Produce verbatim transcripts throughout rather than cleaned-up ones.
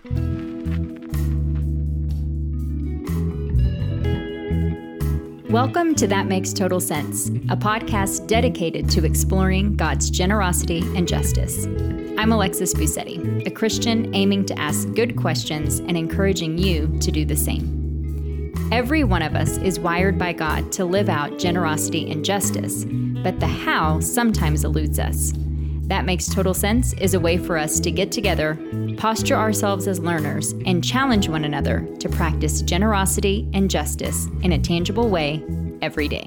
Welcome to That Makes Total Sense, a podcast dedicated to exploring God's generosity and justice. I'm Alexis Busetti, a Christian aiming to ask good questions and encouraging you to do the same. Every one of us is wired by God to live out generosity and justice, but the how sometimes eludes us. That Makes Total Sense is a way for us to get together, posture ourselves as learners, and challenge one another to practice generosity and justice in a tangible way every day.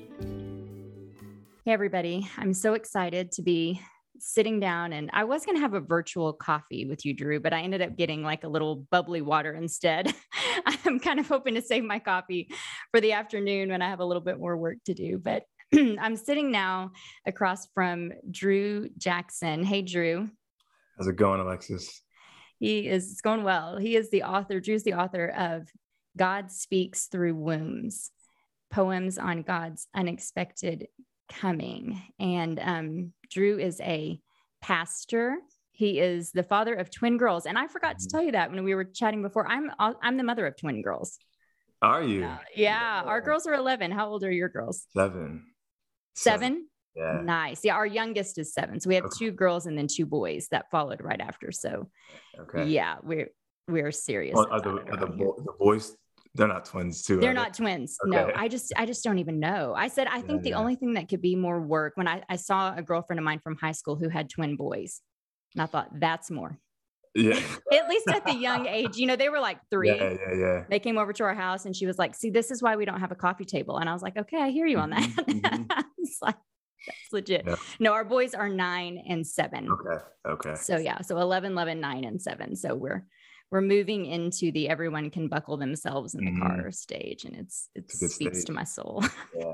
Hey, everybody. I'm so excited to be sitting down, and I was going to have a virtual coffee with you, Drew, but I ended up getting like a little bubbly water instead. I'm kind of hoping to save my coffee for the afternoon when I have a little bit more work to do, but I'm sitting now across from Drew Jackson. Hey, Drew. How's it going, Alexis? He is it's going well. He is the author, Drew's the author of God Speaks Through Wombs, Poems on God's Unexpected Coming. And um, Drew is a pastor. He is the father of twin girls. And I forgot to tell you that when we were chatting before. I'm I'm the mother of twin girls. Are you? Uh, yeah, our girls are eleven. How old are your girls? Seven. Seven? Yeah. Nice. Yeah, our youngest is seven. So we have Okay. two girls and then two boys that followed right after. So Okay. yeah, we're we're serious. Well, are the, are the, bo- the boys, they're not twins too? They're are not they? twins. Okay. No, I just I just don't even know. I said, I think Yeah, the yeah. only thing that could be more work when I, I saw a girlfriend of mine from high school who had twin boys. And I thought that's more. Yeah. At least at the young age, you know, they were like three. Yeah, yeah, yeah. They came over to our house and she was like, see, this is why we don't have a coffee table. And I was like, okay, I hear you on that. Mhm. It's like, that's legit. Yeah. No, our boys are nine and seven. Okay. Okay. So yeah, so eleven, eleven, nine, and seven. So we're we're moving into the everyone can buckle themselves in the Mhm. car stage, and it's it It's a good speaks stage. to my soul. Yeah.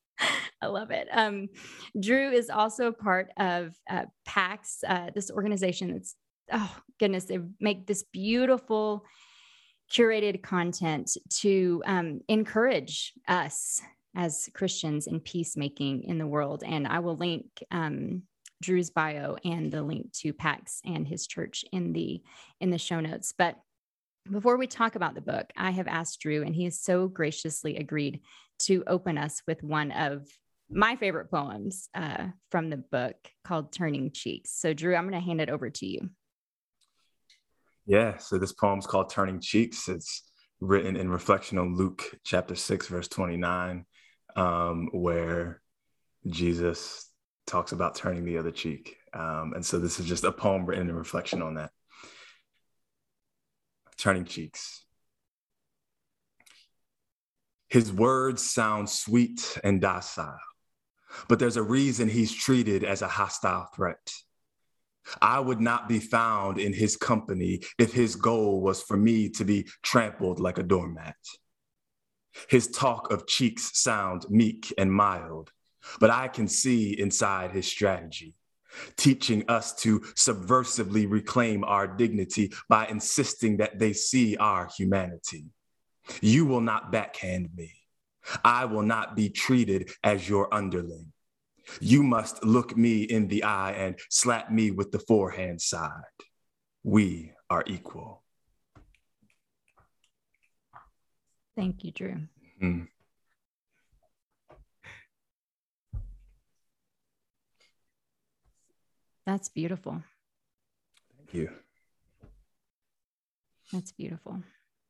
I love it. Um, Drew is also part of uh, PAX, uh, this organization that's, oh goodness, they make this beautiful curated content to um, encourage us as Christians in peacemaking in the world. And I will link um, Drew's bio and the link to PAX and his church in the in the show notes. But before we talk about the book, I have asked Drew, and he has so graciously agreed to open us with one of my favorite poems uh, from the book called Turning Cheeks. So Drew, I'm going to hand it over to you. Yeah. So this poem's called Turning Cheeks. It's written in reflection on Luke chapter six, verse twenty-nine, um, where Jesus talks about turning the other cheek. Um, and so this is just a poem written in reflection on that. Turning Cheeks. His words sound sweet and docile, but there's a reason he's treated as a hostile threat. I would not be found in his company if his goal was for me to be trampled like a doormat. His talk of cheeks sound meek and mild, but I can see inside his strategy, teaching us to subversively reclaim our dignity by insisting that they see our humanity. You will not backhand me. I will not be treated as your underling. You must look me in the eye and slap me with the forehand side. We are equal. Thank you, Drew. Mm. That's beautiful. Thank you. That's beautiful.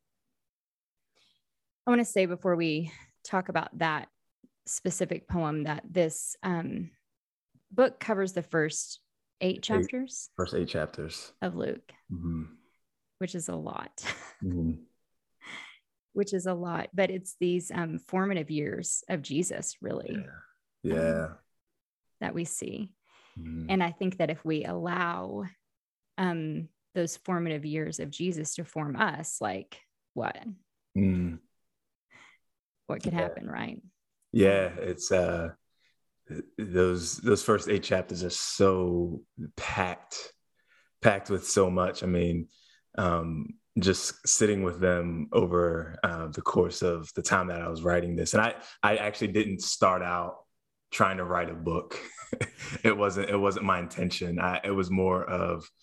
I want to say before we talk about that specific poem that this um, book covers the first eight chapters Eight, first eight chapters of Luke, mm-hmm. which is a lot, Mm-hmm. which is a lot, but it's these um, formative years of Jesus, really, Yeah, yeah. um, that we see. Mm-hmm. And I think that if we allow um, those formative years of Jesus to form us, like what? Mm-hmm. What could Yeah. happen, right? Yeah, it's uh those those first eight chapters are so packed, packed with so much. I mean, um, just sitting with them over uh, the course of the time that I was writing this, and I I actually didn't start out trying to write a book. it wasn't it wasn't my intention. I, it was more of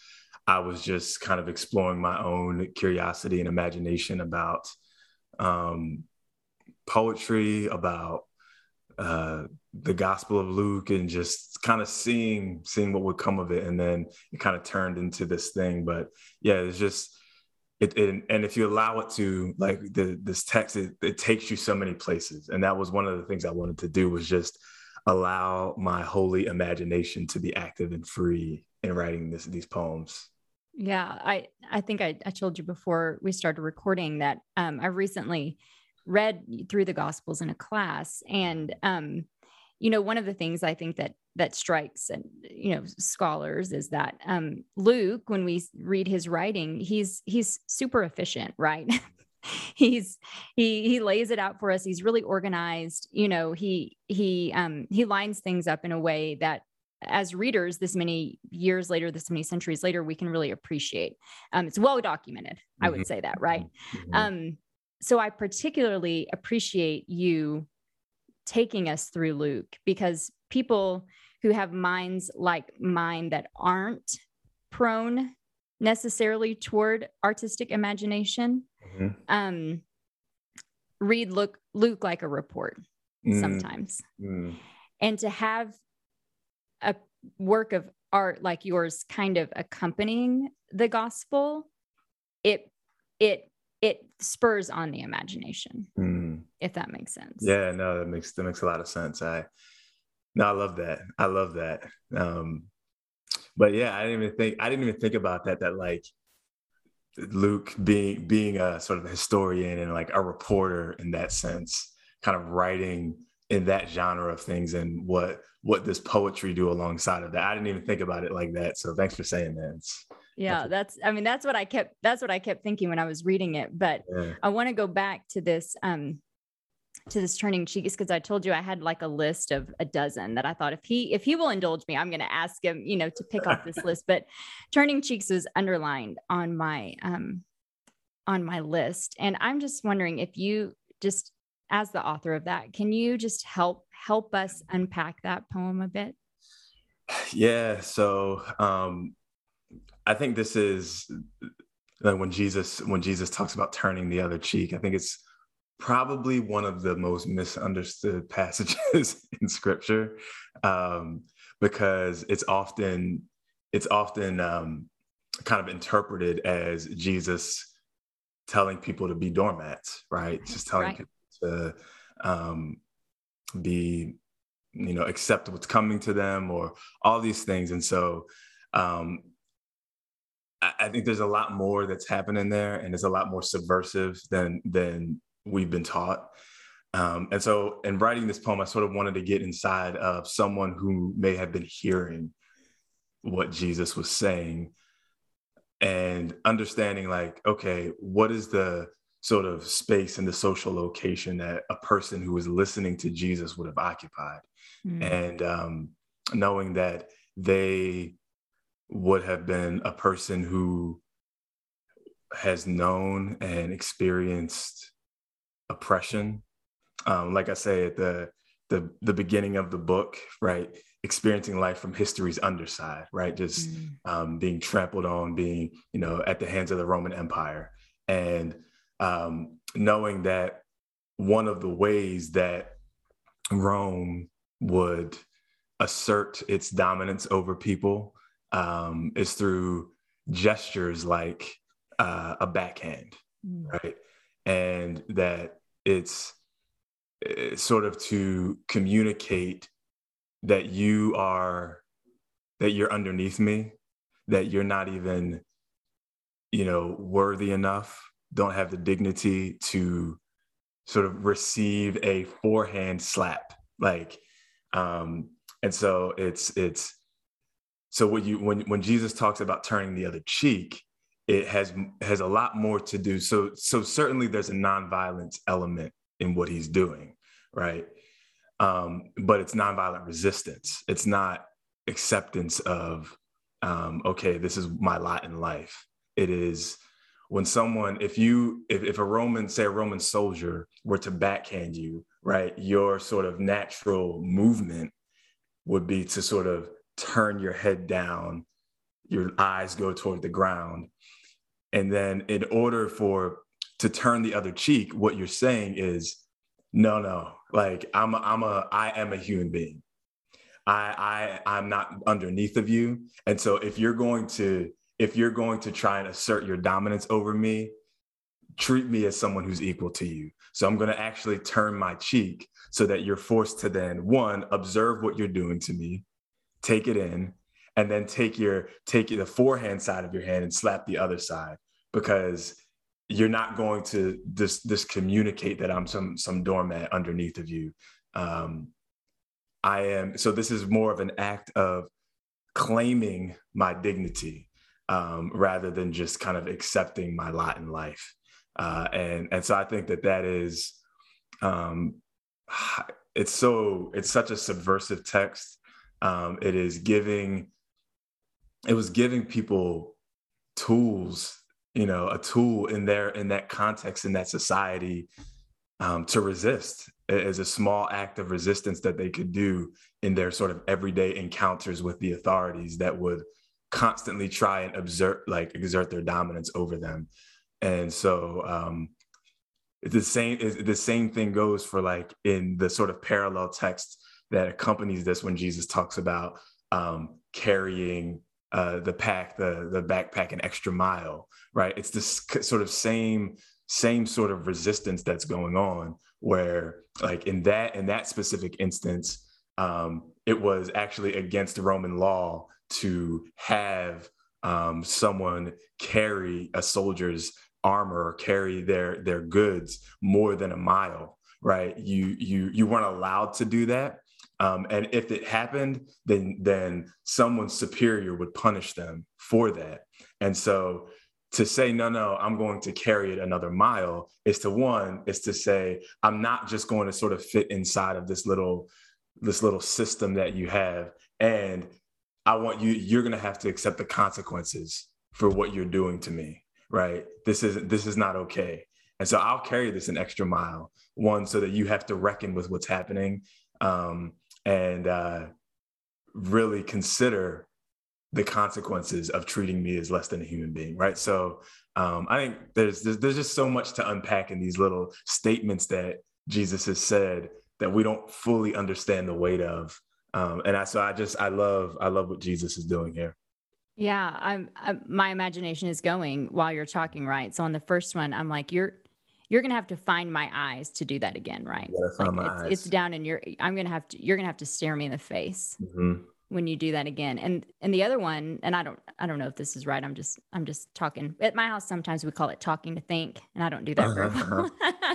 I was just kind of exploring my own curiosity and imagination about um, poetry, about uh, the Gospel of Luke, and just kind of seeing seeing what would come of it. And then it kind of turned into this thing. But yeah, it's just it, it and if you allow it to, like the this text, it, it takes you so many places. And that was one of the things I wanted to do, was just allow my holy imagination to be active and free in writing this these poems. Yeah, I I think I, I told you before we started recording that um, I recently read through the Gospels in a class, and um, you know, one of the things I think that that strikes and you know scholars is that um, Luke, when we read his writing, he's he's super efficient, right? he's he he lays it out for us. He's really organized. You know, he he um, he lines things up in a way that, as readers, this many years later, this many centuries later, we can really appreciate. Um, it's well documented. Mm-hmm. I would say that, right? Mm-hmm. Um, so I particularly appreciate you taking us through Luke, because people who have minds like mine that aren't prone necessarily toward artistic imagination, mm-hmm. um, read Luke, Luke like a report mm-hmm. sometimes. Mm-hmm. And to have a work of art like yours kind of accompanying the gospel, it it it spurs on the imagination, mm. if that makes sense. Yeah, no, that makes that makes a lot of sense. I no, I love that. I love that. Um, but yeah, I didn't even think I didn't even think about that. That like Luke being being a sort of a historian and like a reporter in that sense, kind of writing in that genre of things, and what what does poetry do alongside of that? I didn't even think about it like that. So thanks for saying that. It's, yeah, that's, I mean, that's what I kept, that's what I kept thinking when I was reading it. But yeah. I want to go back to this, um, to this Turning Cheeks, because I told you I had like a list of a dozen that I thought if he, if he will indulge me, I'm going to ask him, you know, to pick off this list. But Turning Cheeks was underlined on my, um, on my list. And I'm just wondering if you just, as the author of that, can you just help help us unpack that poem a bit? Yeah. So um, I think this is uh, when Jesus when Jesus talks about turning the other cheek. I think it's probably one of the most misunderstood passages in Scripture, um, because it's often it's often um, kind of interpreted as Jesus telling people to be doormats, right? Just telling right. people to um, be, you know, accept what's coming to them, or all these things. And so um, I, I think there's a lot more that's happening there, and it's a lot more subversive than than we've been taught. Um, and so in writing this poem, I sort of wanted to get inside of someone who may have been hearing what Jesus was saying and understanding, like, okay, what is the sort of space and the social location that a person who was listening to Jesus would have occupied. Mm. And um, knowing that they would have been a person who has known and experienced oppression. Um, like I say at the, the, the beginning of the book, right? Experiencing life from history's underside, right? Just mm. um, being trampled on, being, you know, at the hands of the Roman Empire. And Um, knowing that one of the ways that Rome would assert its dominance over people um, is through gestures like uh, a backhand, mm. right? And that it's, it's sort of to communicate that you are, that you're underneath me, that you're not even, you know, worthy enough, don't have the dignity to sort of receive a forehand slap. Like, um, and so it's, it's, so when you, when, when Jesus talks about turning the other cheek, it has, has a lot more to do. So, so certainly there's a nonviolence element in what he's doing, right? Um, but it's nonviolent resistance. It's not acceptance of, um, okay, this is my lot in life. It is, when someone, if you, if, if a Roman, say a Roman soldier were to backhand you, right, your sort of natural movement would be to sort of turn your head down, your eyes go toward the ground. And then in order for to turn the other cheek, what you're saying is, no, no, like I'm a, I'm a, I am a human being. I, I, I'm not underneath of you. And so if you're going to, if you're going to try and assert your dominance over me, treat me as someone who's equal to you. So I'm going to actually turn my cheek so that you're forced to then, one, observe what you're doing to me, take it in, and then take your, take the forehand side of your hand and slap the other side, because you're not going to just, just communicate that I'm some, some doormat underneath of you. Um, I am, so this is more of an act of claiming my dignity um, rather than just kind of accepting my lot in life. Uh, and, and so I think that that is, um, it's so, it's such a subversive text. Um, it is giving, it was giving people tools, you know, a tool in their, in that context, in that society, um, to resist, as a small act of resistance that they could do in their sort of everyday encounters with the authorities that would constantly try and exert, like exert their dominance over them. And so um, it's the same, it's, the same thing goes for like in the sort of parallel text that accompanies this, when Jesus talks about um, carrying uh, the pack, the, the backpack an extra mile, right? It's this sort of same, same sort of resistance that's going on, where like in that, in that specific instance, um, it was actually against the Roman law to have um, someone carry a soldier's armor or carry their, their goods more than a mile, right? You, you, you weren't allowed to do that. Um, and if it happened, then, then someone superior would punish them for that. And so to say, no, no, I'm going to carry it another mile is to one, is to say, I'm not just going to sort of fit inside of this little, this little system that you have. And I want you, you're going to have to accept the consequences for what you're doing to me, right? This is, this is not okay. And so I'll carry this an extra mile, one, so that you have to reckon with what's happening um, and uh, really consider the consequences of treating me as less than a human being, right? So um, I think there's, there's there's just so much to unpack in these little statements that Jesus has said that we don't fully understand the weight of. Um, and I, so I just, I love, I love what Jesus is doing here. Yeah, I'm, I'm, my imagination is going while you're talking, right? So on the first one, I'm like, you're, you're going to have to find my eyes to do that again, right? Like it's, eyes. it's down in your, I'm going to have to, you're going to have to stare me in the face. Mm-hmm. When you do that again. And, and the other one, and I don't, I don't know if this is right. I'm just, I'm just talking at my house. Sometimes we call it talking to think, and I don't do that very well.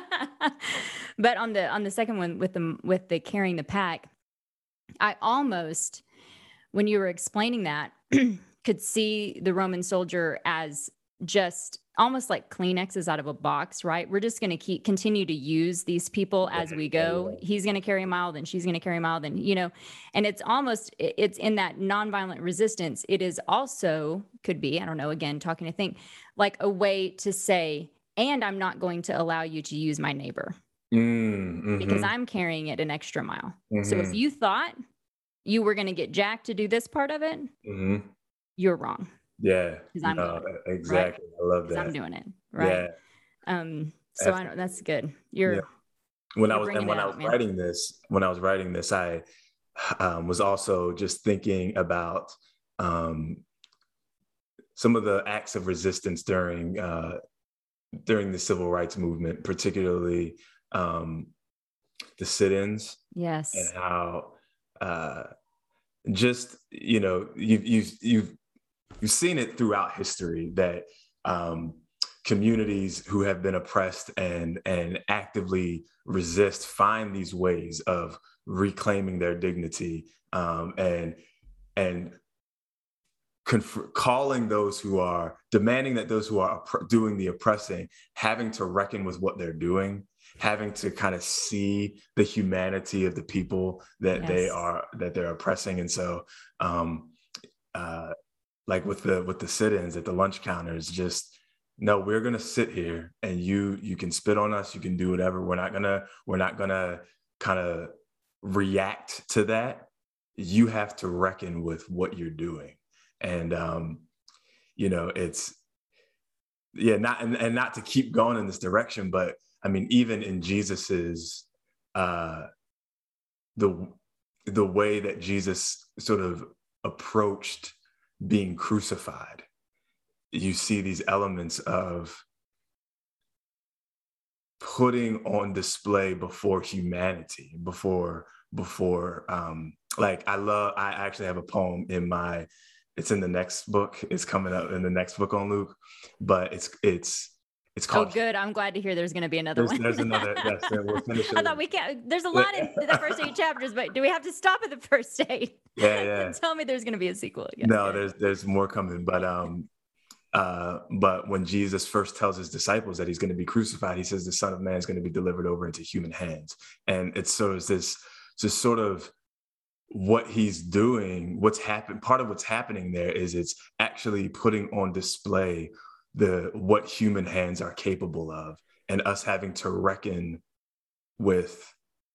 But on the, on the second one with the, with the carrying the pack, I almost, when you were explaining that, could see the Roman soldier as just almost like Kleenexes out of a box, right? We're just going to keep continue to use these people as we go. He's going to carry a mile, then she's going to carry a mile, then, you know, and it's almost, it's in that nonviolent resistance. It is also, could be, I don't know, again, talking to think, like a way to say, and I'm not going to allow you to use my neighbor mm-hmm. because I'm carrying it an extra mile. Mm-hmm. So if you thought you were going to get Jack to do this part of it, mm-hmm. you're wrong. Yeah, I'm no, doing it, exactly. Right? I love that. I'm doing it, right? Yeah. Um. So Absolutely. I know that's good. You're. Yeah. When you're I was and when out, I was man. writing this, when I was writing this, I um, was also just thinking about um, some of the acts of resistance during uh, during the civil rights movement, particularly um, the sit-ins. Yes. And how uh, just you know you've you've you've You've seen it throughout history that um, communities who have been oppressed and, and actively resist find these ways of reclaiming their dignity um, and, and conf- calling those who are, demanding that those who are opp- doing the oppressing, having to reckon with what they're doing, having to kind of see the humanity of the people that yes. they are, that they're oppressing. And so, um, uh, like with the with the sit-ins at the lunch counters, just no, we're gonna sit here and you you can spit on us, you can do whatever. We're not gonna we're not gonna kind of react to that. You have to reckon with what you're doing. And, um, you know, it's, yeah, not, and, and not to keep going in this direction, but I mean, even in Jesus's, uh, the, the way that Jesus sort of approached being crucified, you see these elements of putting on display before humanity, before, before, um, like I love, I actually have a poem in my, it's in the next book, it's coming up in the next book on Luke, but it's, it's, it's called. Oh, good. I'm glad to hear there's going to be another there's, one. There's another, yes, we'll finish it. I thought we can't, there's a lot in the first eight chapters, but do we have to stop at the first eight? Yeah, yeah. Tell me there's going to be a sequel again. No, there's, there's more coming, but, um, Uh, but when Jesus first tells his disciples that he's going to be crucified, he says the Son of Man is going to be delivered over into human hands. And it's so it's this, just sort of what he's doing, what's happened. Part of what's happening there is it's actually putting on display the what human hands are capable of, and us having to reckon with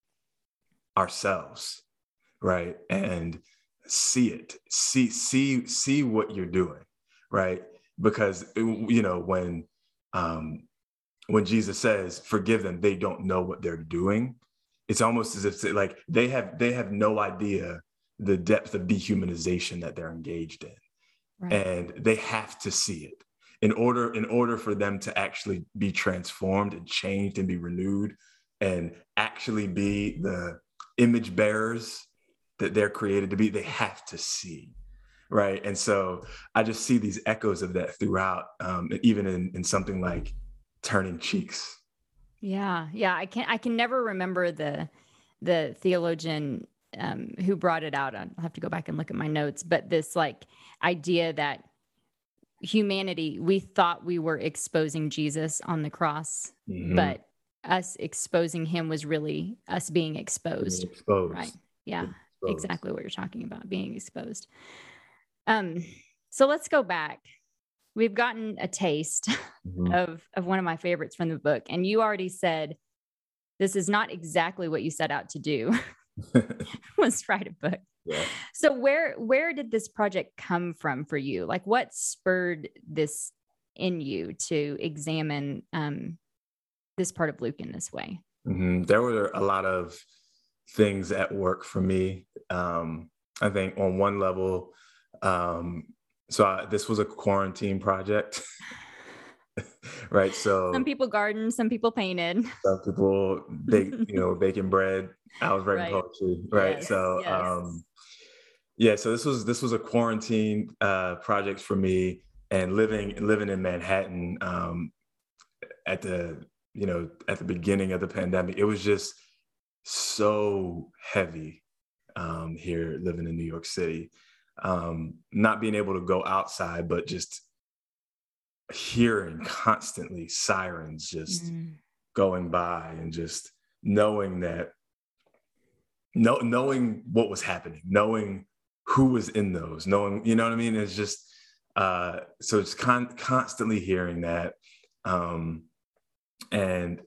ourselves, right? And see it, see, see, see what you're doing, right? Because, you know, when um, when Jesus says, forgive them, they don't know what they're doing. It's almost as if like they have they have no idea the depth of dehumanization that they're engaged in. Right. And they have to see it in order in order for them to actually be transformed and changed and be renewed and actually be the image bearers that they're created to be. They have to see. Right. And so I just see these echoes of that throughout, um, even in, in something like Turning Cheeks. Yeah. Yeah. I can I can never remember the the theologian um, who brought it out. I'll have to go back and look at my notes. But this like idea that humanity, we thought we were exposing Jesus on the cross, mm-hmm. but us exposing him was really us being exposed. Being exposed. Right. Yeah. Exposed. Exactly what you're talking about, being exposed. Um, so let's go back. We've gotten a taste mm-hmm. of, of one of my favorites from the book. And you already said, this is not exactly what you set out to do, was write a book. Yeah. So where, where did this project come from for you? Like what spurred this in you to examine, um, this part of Luke in this way? Mm-hmm. There were a lot of things at work for me. Um, I think on one level, Um, so I, this was a quarantine project, right? So some people gardened, some people painted, some people bake, you know, baking bread. I was writing right. poetry, right? Yes, so, yes. um, yeah, so this was, this was a quarantine, uh, project for me, and living, living in Manhattan, um, at the, you know, at the beginning of the pandemic, it was just so heavy, um, here living in New York City. Um, not being able to go outside, but just hearing constantly sirens just mm. going by, and just knowing that, no, knowing what was happening, knowing who was in those, knowing, you know what I mean? It's just, uh, so it's con- constantly hearing that, um, and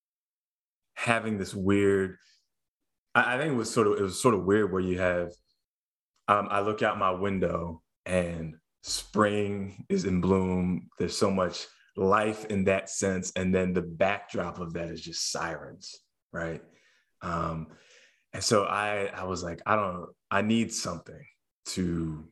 having this weird, I, I think it was sort of, it was sort of weird where you have, Um, I look out my window and spring is in bloom. There's so much life in that sense. And then the backdrop of that is just sirens, right? Um, and so I, I was like, I don't, I need something to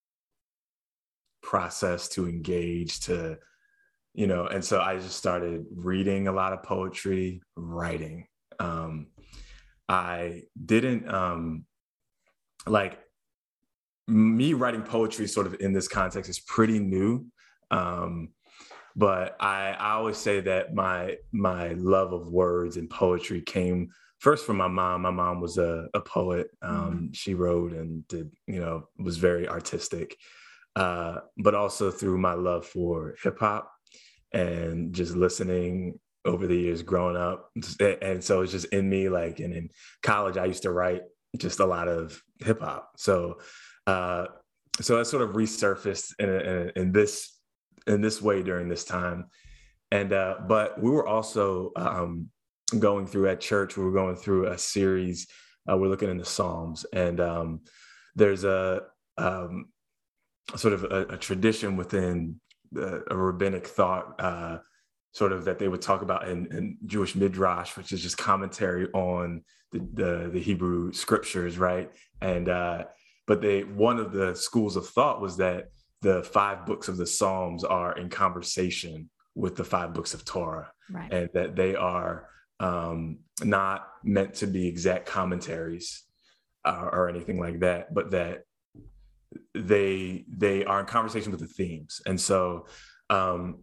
process, to engage, to, you know, and so I just started reading a lot of poetry, writing. Um, I didn't, um, like, me writing poetry sort of in this context is pretty new. Um, but I, I always say that my, my love of words and poetry came first from my mom. My mom was a, a poet. Um, mm-hmm. She wrote and did, you know, was very artistic, uh, but also through my love for hip hop and just listening over the years growing up. And so it's just in me, like, and in college, I used to write just a lot of hip hop. So Uh, so that sort of resurfaced in, in, in this in this way during this time, and uh, but we were also um, going through at church. We were going through a series. Uh, we're looking in the Psalms, and um, there's a um, sort of a, a tradition within the, a rabbinic thought, uh, sort of that they would talk about in, in Jewish midrash, which is just commentary on the, the, the Hebrew scriptures, right? And uh, but they one of the schools of thought was that the five books of the Psalms are in conversation with the five books of Torah, right. and that they are um, not meant to be exact commentaries uh, or anything like that, but that they they are in conversation with the themes. And so um,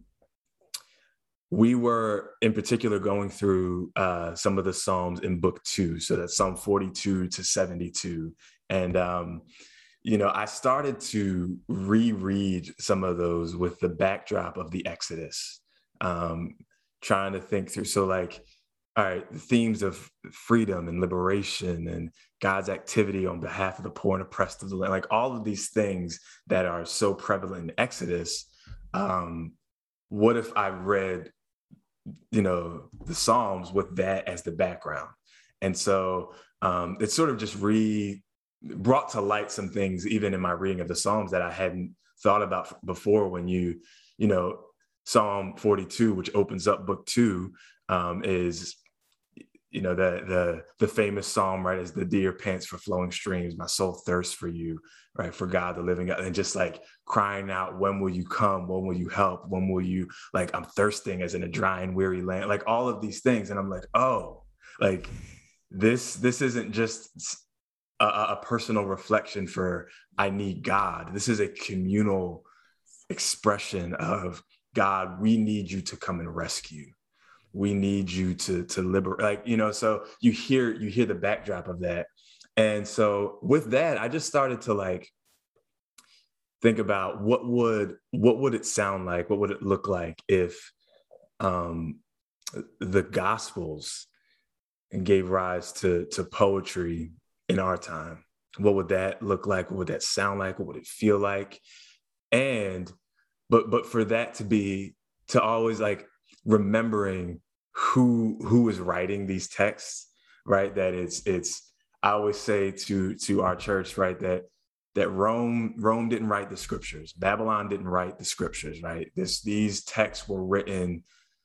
we were in particular going through uh, some of the Psalms in book two. So that's Psalm forty-two to seventy-two. And, um, you know, I started to reread some of those with the backdrop of the Exodus, um, trying to think through. So like, all right, the themes of freedom and liberation and God's activity on behalf of the poor and oppressed of the land, like all of these things that are so prevalent in Exodus. Um, what if I read, you know, the Psalms with that as the background? And so um, it sort of just re brought to light some things, even in my reading of the Psalms, that I hadn't thought about before. When you, you know, Psalm forty-two, which opens up book two, um, is, you know, the the the famous psalm, right? Is the deer pants for flowing streams, my soul thirsts for you, right? For God, the living God, and just like crying out, when will you come? When will you help? When will you, like, I'm thirsting as in a dry and weary land, like all of these things. And I'm like, oh, like this, this isn't just a, a personal reflection for, I need God. This is a communal expression of, God, we need you to come and rescue. We need you to, to liberate, like, you know, so you hear, you hear the backdrop of that. And so with that, I just started to like, think about what would, what would it sound like? What would it look like if um, the Gospels gave rise to, to poetry in our time? What would that look like? What would that sound like? What would it feel like? And, but, but for that to be, to always like remembering who, who is writing these texts, right? That it's, it's, I always say to, to our church, right, that, that Rome, Rome didn't write the scriptures. Babylon didn't write the scriptures, right? This, these texts were written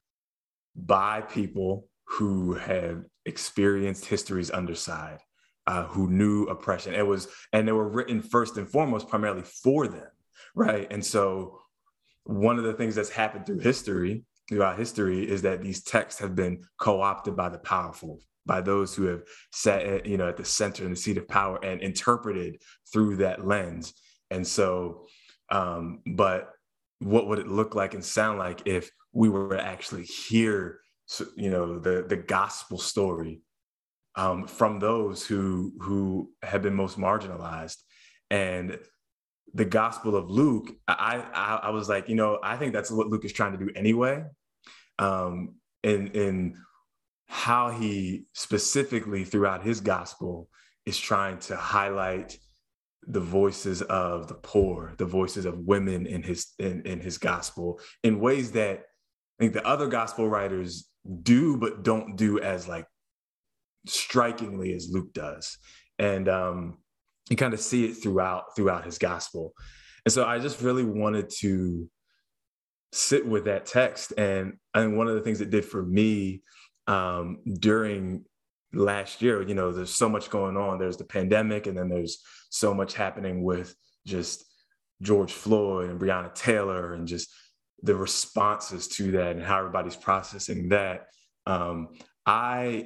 by people who have experienced history's underside, uh, who knew oppression. It was, and they were written first and foremost, primarily for them, right? And so one of the things that's happened through history, throughout history, is that these texts have been co-opted by the powerful, by those who have sat at, you know, at the center and the seat of power and interpreted through that lens. And so, um, but what would it look like and sound like if we were to actually hear, you know, the, the gospel story um, from those who, who have been most marginalized? And the Gospel of Luke, I, I, I was like, you know, I think that's what Luke is trying to do anyway. Um, in, in how he specifically throughout his gospel is trying to highlight the voices of the poor, the voices of women in his, in, in his gospel, in ways that I think the other gospel writers do, but don't do as like strikingly as Luke does. And um, you kind of see it throughout, throughout his gospel. And so I just really wanted to sit with that text. And I think one of the things it did for me um, during last year, you know, there's so much going on. There's the pandemic, and then there's so much happening with just George Floyd and Breonna Taylor, and just the responses to that and how everybody's processing that. Um, I,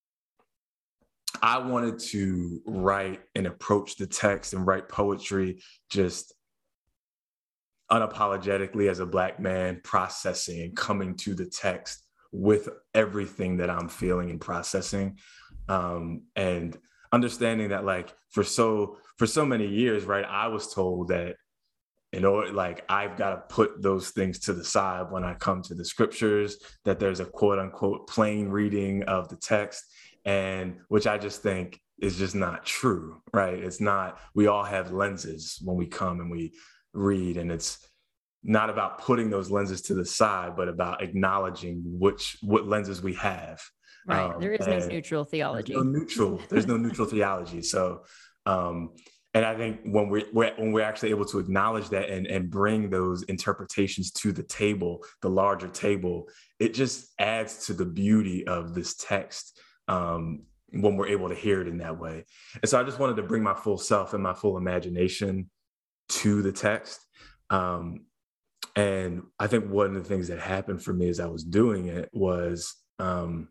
I wanted to write and approach the text and write poetry just unapologetically as a Black man, processing and coming to the text with everything that I'm feeling and processing, um, and understanding that, like, for so for so many years, right, I was told that, you know, like, I've got to put those things to the side when I come to the scriptures, that there's a quote unquote plain reading of the text, and which I just think is just not true, right? It's not. We all have lenses when we come and we read, and it's not about putting those lenses to the side, but about acknowledging which what lenses we have. Right. Um, there is no neutral theology. There's no neutral. There's no neutral theology. So, um, and I think when we're, we're when we're actually able to acknowledge that and and bring those interpretations to the table, the larger table, it just adds to the beauty of this text. Um, when we're able to hear it in that way. And so I just wanted to bring my full self and my full imagination to the text. Um, and I think one of the things that happened for me as I was doing it was um,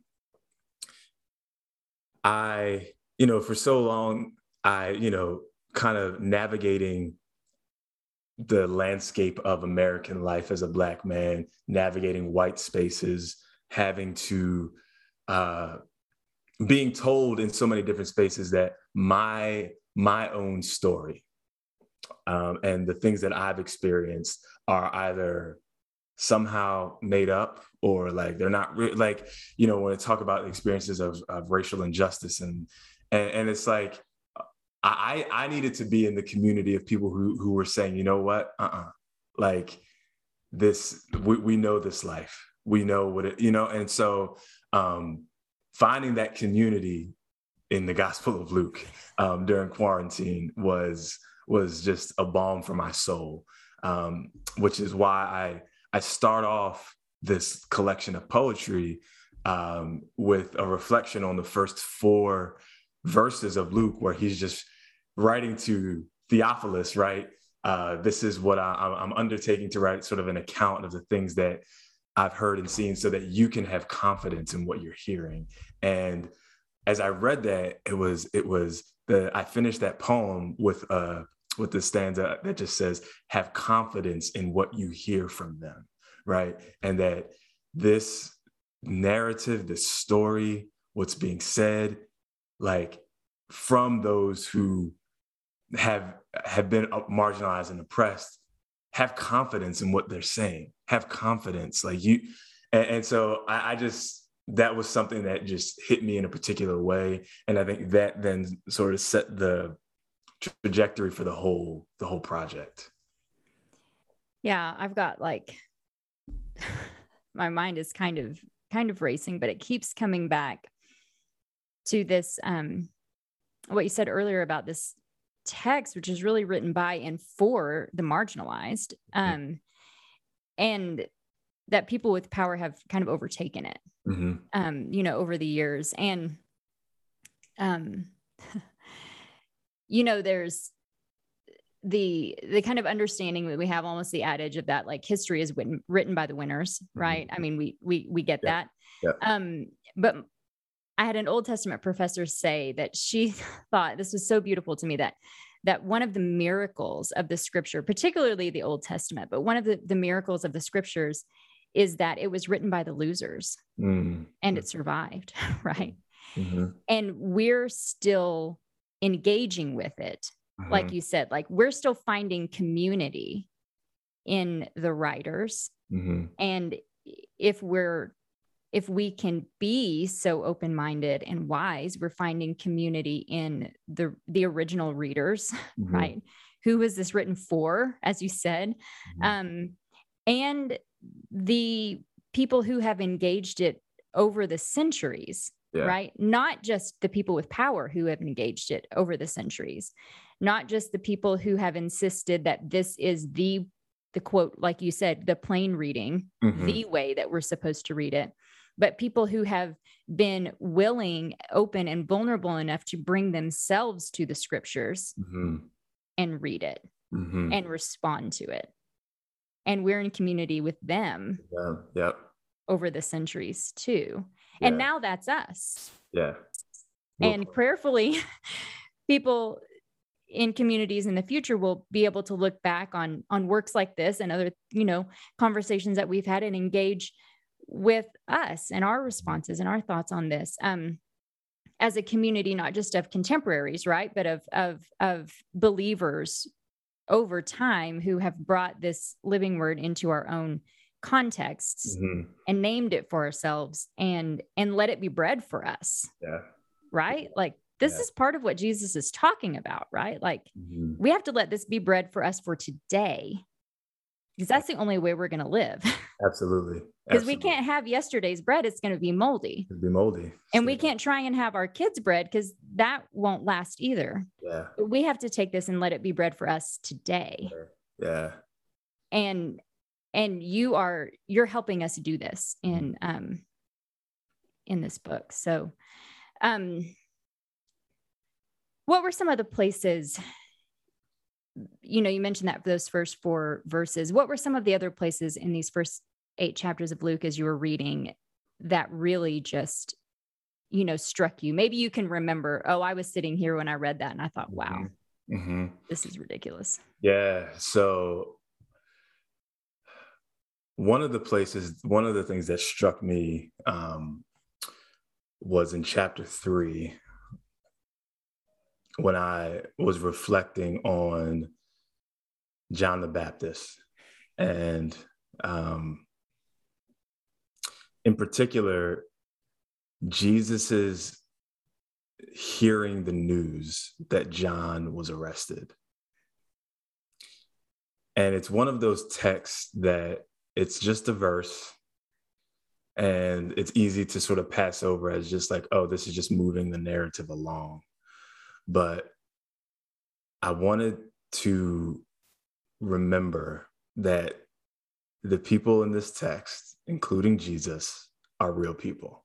I, you know, for so long, I, you know, kind of navigating the landscape of American life as a Black man, navigating white spaces, having to, uh, being told in so many different spaces that my my own story um, and the things that I've experienced are either somehow made up or like they're not re- like, you know, when I talk about experiences of, of racial injustice and, and and it's like I I needed to be in the community of people who who were saying, you know what, uh-uh, like this we, we know this life, we know what it, you know, and so um finding that community in the Gospel of Luke um, during quarantine was was just a balm for my soul, um, which is why I I start off this collection of poetry um, with a reflection on the first four verses of Luke, where he's just writing to Theophilus, right? Uh, this is what I, I'm undertaking to write sort of an account of the things that I've heard and seen so that you can have confidence in what you're hearing. And as I read that, it was, it was the, I finished that poem with, uh, with the stanza that just says, have confidence in what you hear from them, right? And that this narrative, this story, what's being said, like from those who have, have been marginalized and oppressed, have confidence in what they're saying, have confidence. Like you, and, and so I, I just, that was something that just hit me in a particular way. And I think that then sort of set the trajectory for the whole, the whole project. Yeah, I've got like, my mind is kind of, kind of racing, but it keeps coming back to this, um, what you said earlier about this text, which is really written by and for the marginalized, um, and that people with power have kind of overtaken it, mm-hmm. um, you know, over the years. And, um, you know, there's the, the kind of understanding that we have, almost the adage of that, like history is written, written by the winners, right? Mm-hmm. I mean, we, we, we get yeah. that. Yeah. Um, but I had an Old Testament professor say that she thought this was so beautiful to me, that that one of the miracles of the scripture, particularly the Old Testament, but one of the, the miracles of the scriptures is that it was written by the losers mm-hmm. and it survived, right? Mm-hmm. And we're still engaging with it. Mm-hmm. Like you said, like we're still finding community in the writers. Mm-hmm. And if we're If we can be so open-minded and wise, we're finding community in the, the original readers, mm-hmm. right? Who was this written for, as you said? Mm-hmm. Um, and the people who have engaged it over the centuries, yeah. right? Not just the people with power who have engaged it over the centuries, not just the people who have insisted that this is the, the quote, like you said, the plain reading, mm-hmm. the way that we're supposed to read it, but people who have been willing, open, and vulnerable enough to bring themselves to the scriptures mm-hmm. and read it mm-hmm. and respond to it. And we're in community with them yeah. Yep. over the centuries too. Yeah. And now that's us. Yeah. And prayerfully, people in communities in the future will be able to look back on, on works like this and other, you know, conversations that we've had and engage with us and our responses and our thoughts on this, um, as a community, not just of contemporaries, right, but of of of believers over time who have brought this living word into our own contexts mm-hmm. and named it for ourselves and and let it be bread for us. Yeah. Right? Like this yeah. is part of what Jesus is talking about, right? Like mm-hmm. we have to let this be bread for us for today, because that's the only way we're going to live. Absolutely. Because we can't have yesterday's bread. It's going to be moldy. It'll be moldy. And so. We can't try and have our kids' bread because that won't last either. Yeah. we have to take this and let it be bread for us today. Yeah. And, and you are, you're helping us do this in, um, in this book. So, um, what were some of the places, you know, you mentioned that for those first four verses, what were some of the other places in these first eight chapters of Luke as you were reading that really just, you know, struck you? Maybe you can remember, oh, I was sitting here when I read that and I thought, wow, mm-hmm. this is ridiculous. Yeah. So one of the places, one of the things that struck me um, was in chapter three, when I was reflecting on John the Baptist, and um, in particular, Jesus's hearing the news that John was arrested. And it's one of those texts that it's just a verse, and it's easy to sort of pass over as just like, oh, this is just moving the narrative along. But I wanted to remember that the people in this text, including Jesus, are real people.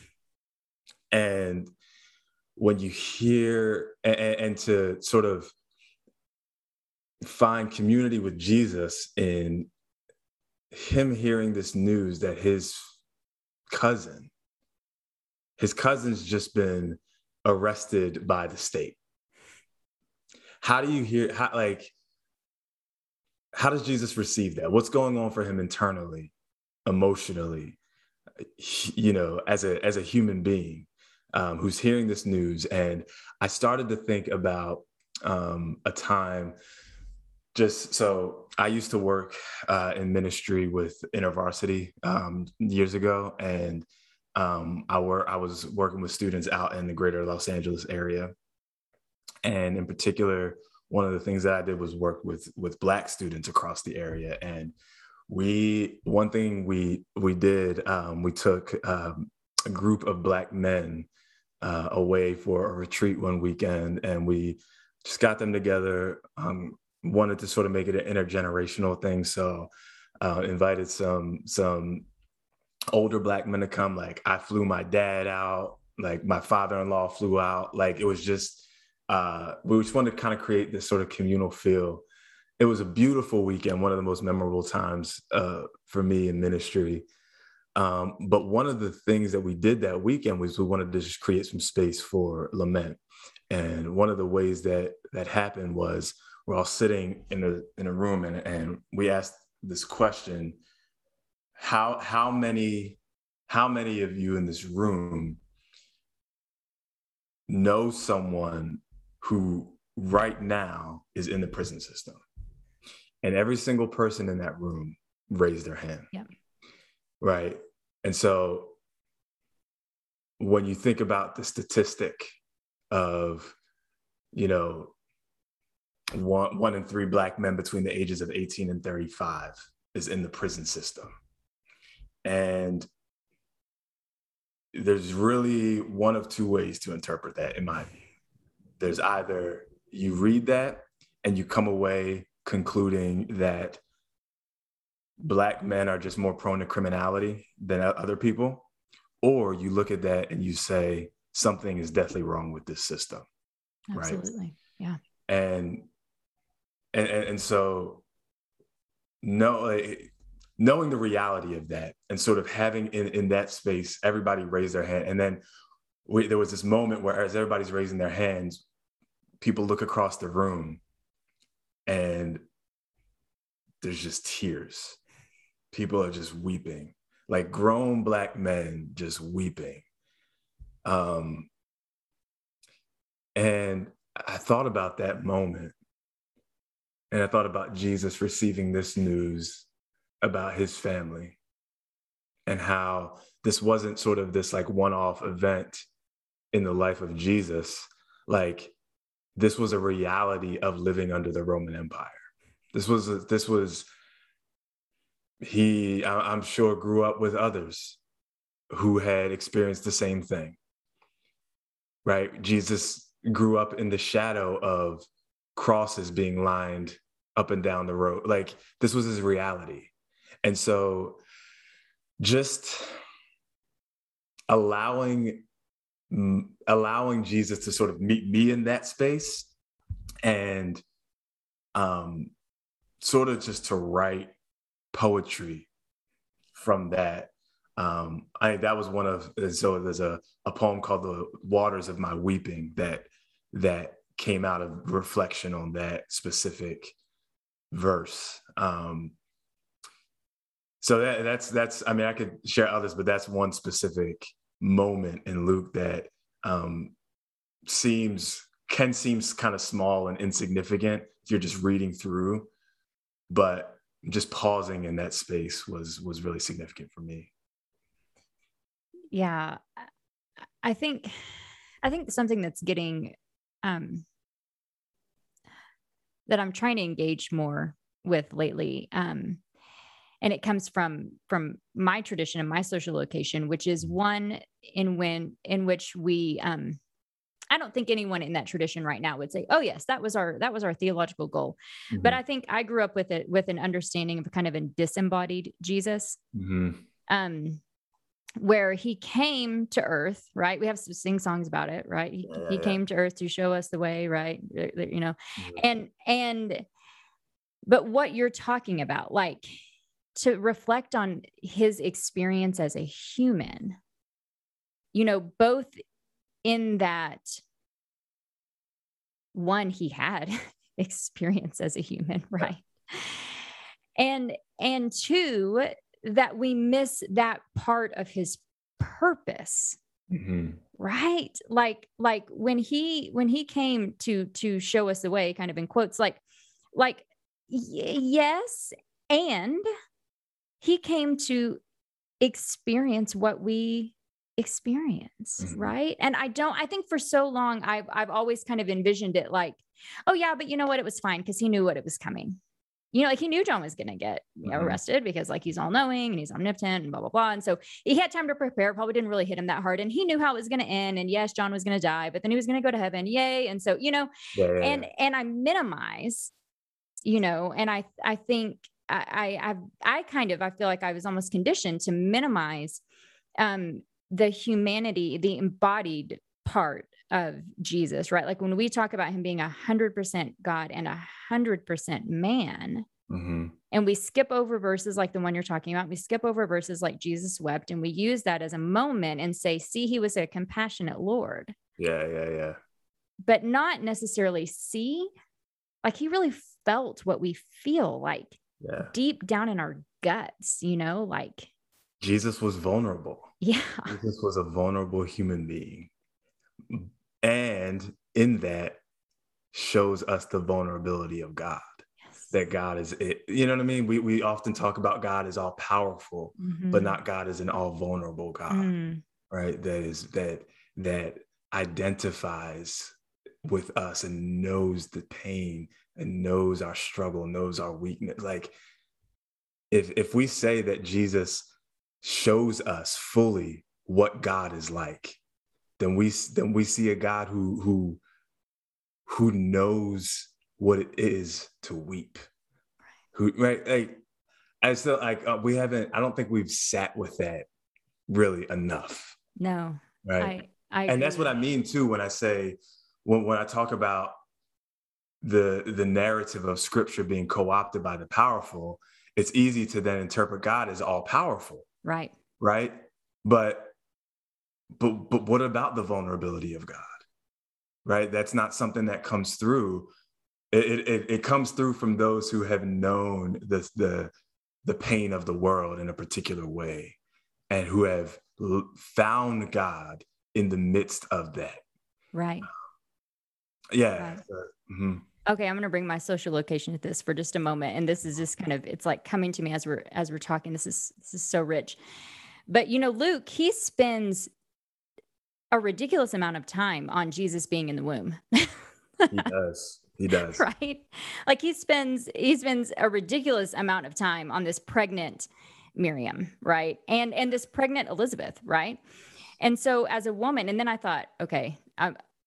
And when you hear, and, and to sort of find community with Jesus in him hearing this news that his cousin, his cousin's just been arrested by the state. How do you hear, how, like, how does Jesus receive that? What's going on for him internally, emotionally, you know, as a, as a human being um, who's hearing this news? And I started to think about um, a time, just so I used to work uh, in ministry with InterVarsity um, years ago. And um, I, were, I was working with students out in the greater Los Angeles area. And in particular, one of the things that I did was work with with Black students across the area. And we, one thing we we did, um, we took um, a group of Black men uh, away for a retreat one weekend, and we just got them together. Um, wanted to sort of make it an intergenerational thing, so uh, invited some some older Black men to come. Like, I flew my dad out, like my father-in-law flew out. Like, it was just. Uh, we just wanted to kind of create this sort of communal feel. It was a beautiful weekend, one of the most memorable times uh, for me in ministry. Um, but one of the things that we did that weekend was we wanted to just create some space for lament. And one of the ways that that happened was we're all sitting in a in a room, and, and we asked this question: How how many how many of you in this room know someone who right now is in the prison system? And every single person in that room raised their hand. Yeah. Right. And so when you think about the statistic of, you know, one, one in three Black men between the ages of eighteen and thirty-five is in the prison system. And there's really one of two ways to interpret that, in my view. There's either you read that and you come away concluding that Black men are just more prone to criminality than other people, or you look at that and you say something is definitely wrong with this system. Absolutely. Right? Yeah. And, and, and so no, knowing the reality of that and sort of having in, in that space, everybody raise their hand. And then we, there was this moment where as everybody's raising their hands, people look across the room and there's just tears. People are just weeping, like grown Black men just weeping. Um, and I thought about that moment, and I thought about Jesus receiving this news about his family, and how this wasn't sort of this like one-off event in the life of Jesus. Like, this was a reality of living under the Roman Empire. This was, a, this was, he, I'm sure, grew up with others who had experienced the same thing, right? Jesus grew up in the shadow of crosses being lined up and down the road. Like, this was his reality. And so just allowing, allowing Jesus to sort of meet me in that space, and um, sort of just to write poetry from that. Um, I that was one of, so there's a, a poem called The Waters of My Weeping that that came out of reflection on that specific verse. Um, so that, that's, that's, I mean, I could share others, but that's one specific moment in Luke that um, seems, can seem kind of small and insignificant if you're just reading through, but just pausing in that space was, was really significant for me. Yeah. I think, I think something that's getting, um, that I'm trying to engage more with lately, um, and it comes from from my tradition and my social location, which is one in when in which we, um, I don't think anyone in that tradition right now would say, "Oh yes, that was our that was our theological goal," mm-hmm. But I think I grew up with it with an understanding of kind of a disembodied Jesus. Mm-hmm. Um, where he came to earth, right? We have to sing songs about it, right? He, yeah, he yeah. came to earth to show us the way, right? You know, mm-hmm. and, and, but what you're talking about, like to reflect on his experience as a human, you know, both in that one, he had experience as a human, right? And, and two, that we miss that part of his purpose, mm-hmm. right? Like, like when he, when he came to, to show us the way, kind of in quotes, like, like, y- yes. And he came to experience what we experience. Mm-hmm. Right. And I don't, I think for so long, I've, I've always kind of envisioned it like, oh yeah, but you know what? It was fine because he knew what it was coming. You know, like he knew John was going to get you know, mm-hmm. arrested because like he's all knowing and he's omnipotent and blah, blah, blah. And so he had time to prepare, probably didn't really hit him that hard. And he knew how it was going to end. And yes, John was going to die, but then he was going to go to heaven. Yay. And so, you know, yeah, yeah, and, yeah. and I minimize, you know, and I, I think I, I, I, I kind of, I feel like I was almost conditioned to minimize um, the humanity, the embodied part of Jesus, right? Like when we talk about him being a hundred percent God and a hundred percent man, mm-hmm. and we skip over verses like the one you're talking about, we skip over verses like Jesus wept, and we use that as a moment and say, see, he was a compassionate Lord. Yeah, yeah, yeah. But not necessarily see, like he really felt what we feel like yeah. deep down in our guts, you know, like Jesus was vulnerable. Yeah. Jesus was a vulnerable human being. And in that shows us the vulnerability of God, yes. that God is it. You know what I mean? We we often talk about God as all powerful, mm-hmm. but not God as an all vulnerable God, mm. right? That is that that identifies with us and knows the pain and knows our struggle, knows our weakness. Like if if we say that Jesus shows us fully what God is like, then we then we see a God who who who knows what it is to weep. Who right? Like I still like uh, we haven't. I don't think we've sat with that really enough. No, right. I, I and that's what I mean too when I say when when I talk about the the narrative of Scripture being co-opted by the powerful. It's easy to then interpret God as all powerful. Right. Right. But But but what about the vulnerability of God, right? That's not something that comes through. It it, it comes through from those who have known the, the, the pain of the world in a particular way and who have found God in the midst of that. Right. Yeah. Right. Uh, mm-hmm. Okay, I'm going to bring my social location to this for just a moment. And this is just kind of, it's like coming to me as we're as we're talking. This is this is so rich. But, you know, Luke, he spends a ridiculous amount of time on Jesus being in the womb. He does. He does. Right? Like he spends, he spends a ridiculous amount of time on this pregnant Miriam, right? And, and this pregnant Elizabeth, right? And so as a woman, and then I thought, okay, I,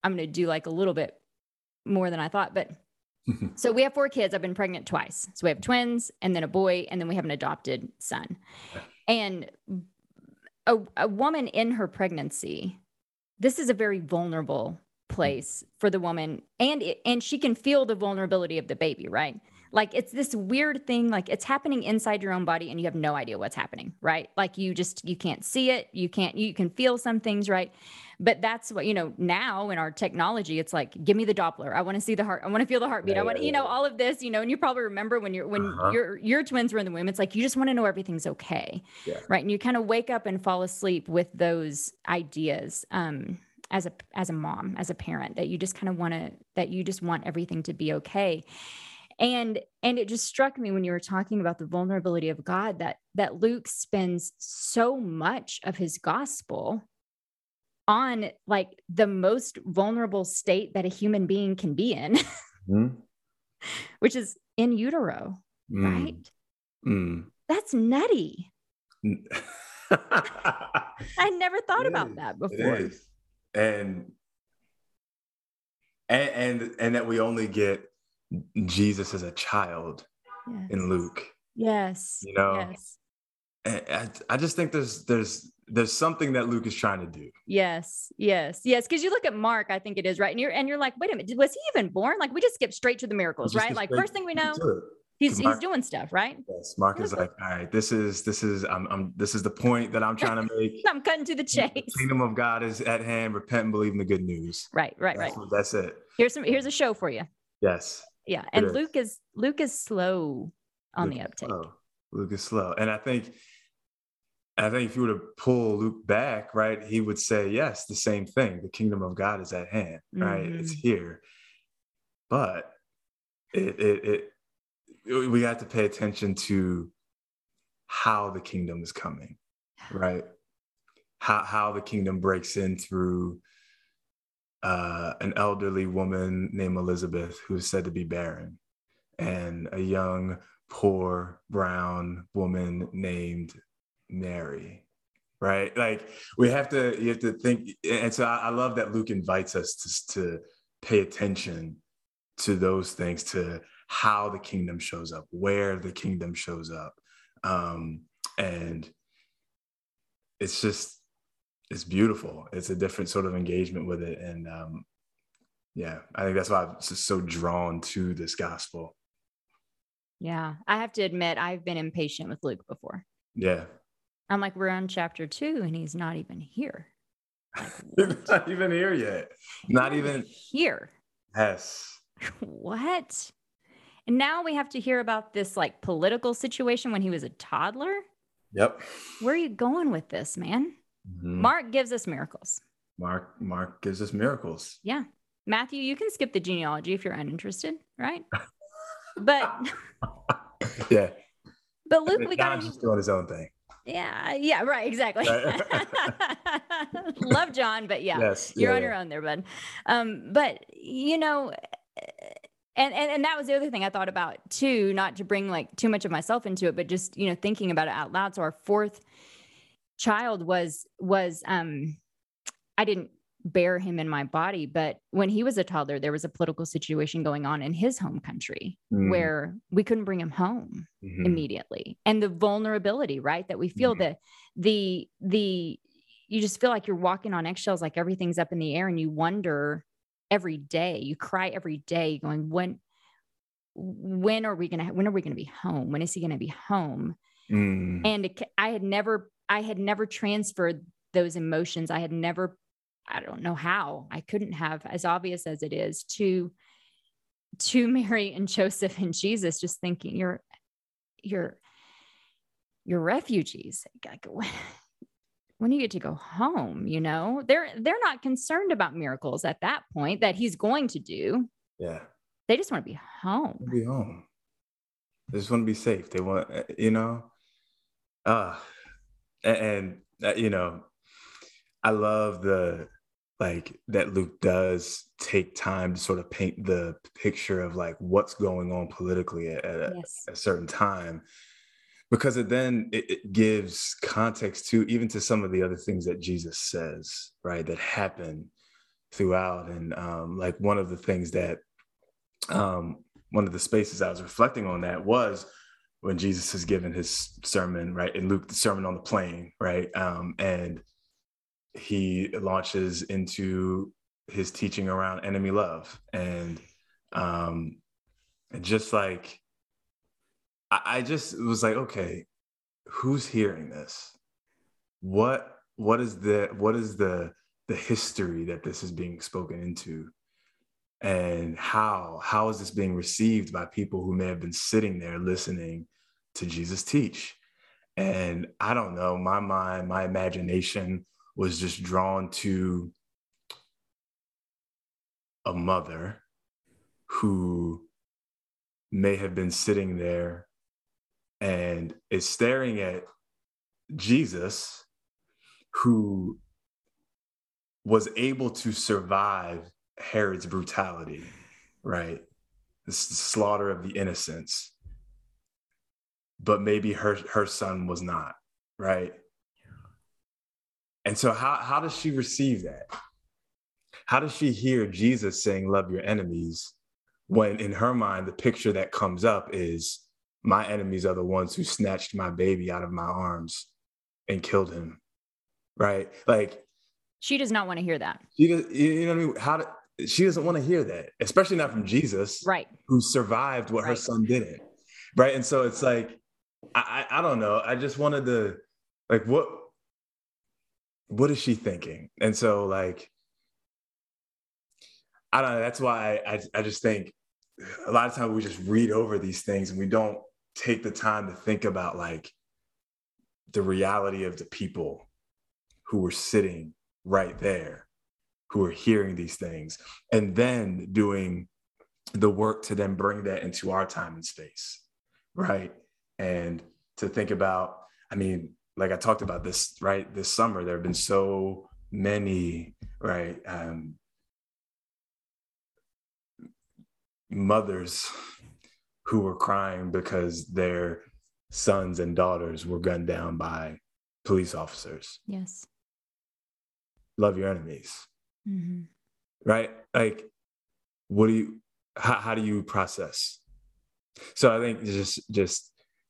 I'm going to do like a little bit more than I thought. But so we have four kids. I've been pregnant twice. So we have twins and then a boy, and then we have an adopted son. And a, a woman in her pregnancy, this is a very vulnerable place for the woman. And it, and she can feel the vulnerability of the baby, right? Like it's this weird thing, like it's happening inside your own body and you have no idea what's happening, right? Like you just, you can't see it. You can't, you can feel some things, right? But that's what, you know, now in our technology, it's like, give me the Doppler. I want to see the heart. I want to feel the heartbeat. Yeah, I want, yeah, you know, yeah. all of this, you know, and you probably remember when you're, when Uh-huh. your, your twins were in the womb, it's like, you just want to know everything's okay. Yeah. Right. And you kind of wake up and fall asleep with those ideas. Um, as a, as a mom, as a parent, that you just kind of want to, that you just want everything to be okay. And, and it just struck me when you were talking about the vulnerability of God, that, that Luke spends so much of his gospel on like the most vulnerable state that a human being can be in, Mm-hmm. which is in utero, Mm. right? Mm. That's nutty. I never thought It about is. that It before. is. And, and and and that we only get Jesus as a child Yes. in Luke. Yes. You know, Yes. And I, I just think there's there's there's something that Luke is trying to do. Yes. Yes. Yes. Because you look at Mark, I think it is, right? And you're and you're like, wait a minute, was he even born? Like we just skip straight to the miracles, Just right? get Like straight first thing we know, to it. he's 'Cause he's Mark- doing stuff, right? Yes, Mark is like, all right, this is this is I'm, I'm this is the point that I'm trying to make. I'm cutting to the The chase. kingdom of God is at hand. Repent and believe in the good news. Right. Right. That's, Right. that's it. Here's some. Here's a show for you. Yes. Yeah. It And is. Luke is Luke is slow on Luke the is uptake. slow. Luke is slow. And I think I think if you were to pull Luke back, right, he would say, yes, the same thing. The kingdom of God is at hand, right? Mhm. It's here. But it, it, it, we have to pay attention to how the kingdom is coming, right? How, how the kingdom breaks in through uh, an elderly woman named Elizabeth who is said to be barren, and a young, poor, brown woman named Mary, right? Like we have to, you have to think. And so I, I love that Luke invites us to, to pay attention to those things, to how the kingdom shows up, where the kingdom shows up. Um, and it's just, it's beautiful. It's a different sort of engagement with it. And um, yeah, I think that's why I'm just so drawn to this gospel. Yeah. I have to admit, I've been impatient with Luke before. Yeah. I'm like, we're on chapter two and he's not even here. Like, It's not even here yet. Not even here. Yes. What? And now we have to hear about this like political situation when he was a toddler. Yep. Where are you going with this, man? Mhm. Mark gives us miracles. Mark, Mark gives us miracles. Yeah. Matthew, you can skip the genealogy if you're uninterested, right? But Yeah. but Luke, we got John's just doing his own thing. yeah, yeah, right, exactly. Right. Love John, but yeah, Yes. you're yeah, on yeah. your own there, bud. Um, but you know, and, and and that was the other thing I thought about too, not to bring like too much of myself into it, but just, you know, thinking about it out loud. So our fourth child was was um I didn't bear him in my body, but when he was a toddler, there was a political situation going on in his home country Mm. where we couldn't bring him home Mhm. immediately. And the vulnerability, right, that we feel, Mhm. the the the you just feel like you're walking on eggshells, like everything's up in the air, and you wonder every day, you cry every day going, when when are we gonna when are we gonna be home? When is he gonna be home? Mm. And it, I had never I had never transferred those emotions. I had never, I don't know how, I couldn't have, as obvious as it is, to to Mary and Joseph and Jesus, just thinking you're you're you're refugees. Like, when, when do you get to go home? You know, they're they're not concerned about miracles at that point that he's going to do. Yeah. They just want to be home. Be home. They just want to be safe. They want, you know, uh, and, and uh, you know, I love the, like that Luke does take time to sort of paint the picture of like what's going on politically at, at a, Yes. a certain time, because it then it, it gives context to even to some of the other things that Jesus says, right, that happen throughout. And um, like one of the things that, um, one of the spaces I was reflecting on that was when Jesus is given his sermon, right? In Luke, the Sermon on the Plain, right? Um, and he launches into his teaching around enemy love. And um, just like, I, I just was like, okay, who's hearing this? What, what is the, what is the, the history that this is being spoken into? And how, how is this being received by people who may have been sitting there listening to Jesus teach? And I don't know, my mind, my imagination was just drawn to a mother who may have been sitting there and is staring at Jesus, who was able to survive Herod's brutality, right? The slaughter of the innocents. But maybe her, her son was not, right? And so how, how does she receive that? How does she hear Jesus saying, love your enemies, when in her mind, the picture that comes up is, my enemies are the ones who snatched my baby out of my arms and killed him, right? Like, she does not want to hear that. She does, you know what I mean? How do, she doesn't want to hear that, especially not from Jesus, right? Who survived what right. her son didn't, right? And so it's like, I, I, I don't know. I just wanted to, like, what, what is she thinking? And so, like, I don't know. That's why I, I, I just think a lot of times we just read over these things and we don't take the time to think about, like, the reality of the people who were sitting right there, who are hearing these things, and then doing the work to then bring that into our time and space, right? And to think about, I mean, like I talked about this, right? This summer, there have been so many, right, um, mothers who were crying because their sons and daughters were gunned down by police officers. Yes. Love your enemies. Mm-hmm. Right? Like, what do you, how, how do you process? So I think just, just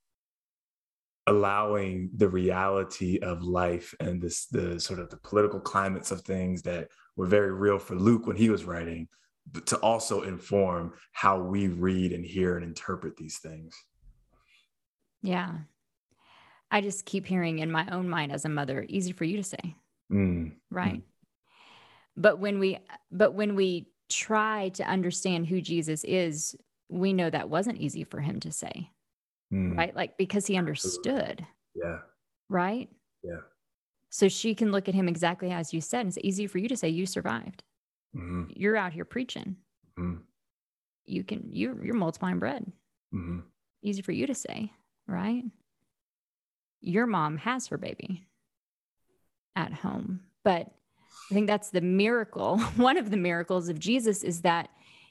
allowing the reality of life and this, the sort of the political climates of things that were very real for Luke when he was writing, but to also inform how we read and hear and interpret these things. Yeah. I just keep hearing in my own mind as a mother, easy for you to say. Mm. Right. Mm. But when we, but when we try to understand who Jesus is, we know that wasn't easy for him to say. Mm. Right. Like, because he understood. Yeah. Right. Yeah. So she can look at him exactly as you said, and it's easy for you to say you survived. Mm-hmm. You're out here preaching. Mm-hmm. You can, you're, you're multiplying bread. Mm-hmm. Easy for you to say, right? Your mom has her baby at home. But I think that's the miracle. One of the miracles of Jesus is that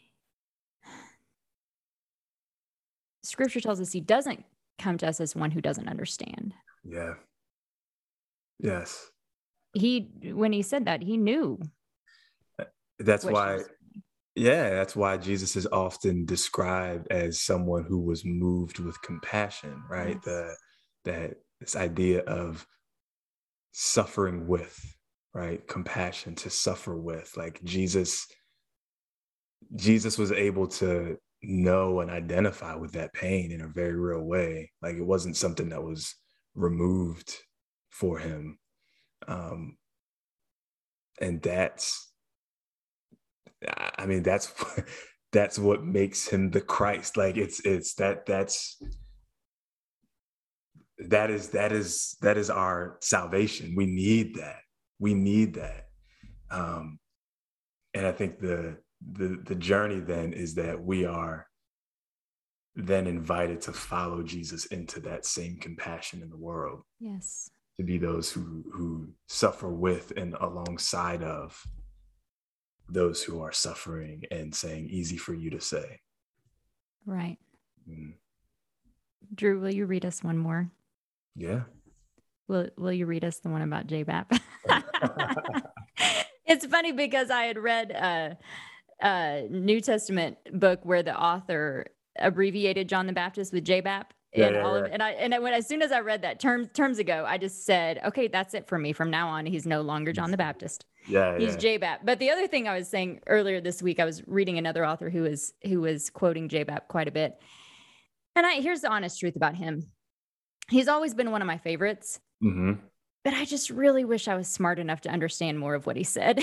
Scripture tells us he doesn't come to us as one who doesn't understand. Yeah. Yes. He, when he said that, he knew. That's why, yeah, that's why Jesus is often described as someone who was moved with compassion, right? Yes. The, that this idea of suffering with, right? Compassion, to suffer with. Like Jesus, Jesus was able to know and identify with that pain in a very real way. Like it wasn't something that was removed for him. Um, and that's, I mean, that's, that's what makes him the Christ. Like it's, it's that, that's, that is, that is, that is our salvation. We need that. We need that. Um, and I think the, the, the journey then is that we are then invited to follow Jesus into that same compassion in the world. Yes. To be those who, who suffer with and alongside of those who are suffering and saying, easy for you to say. Right. Mm. Drew, will you read us one more? Yeah. Will Will you read us the one about J B A P? It's funny because I had read a, a New Testament book where the author abbreviated John the Baptist with J B A P. Yeah, And yeah, all yeah. of and I and I, when as soon as I read that terms terms ago, I just said, okay, that's it for me. From now on, he's no longer John the Baptist. Yeah, He's yeah. J B A P. But the other thing I was saying earlier this week, I was reading another author who was who was quoting J B A P quite a bit. And I here's the honest truth about him. He's always been one of my favorites. Mm-hmm. But I just really wish I was smart enough to understand more of what he said.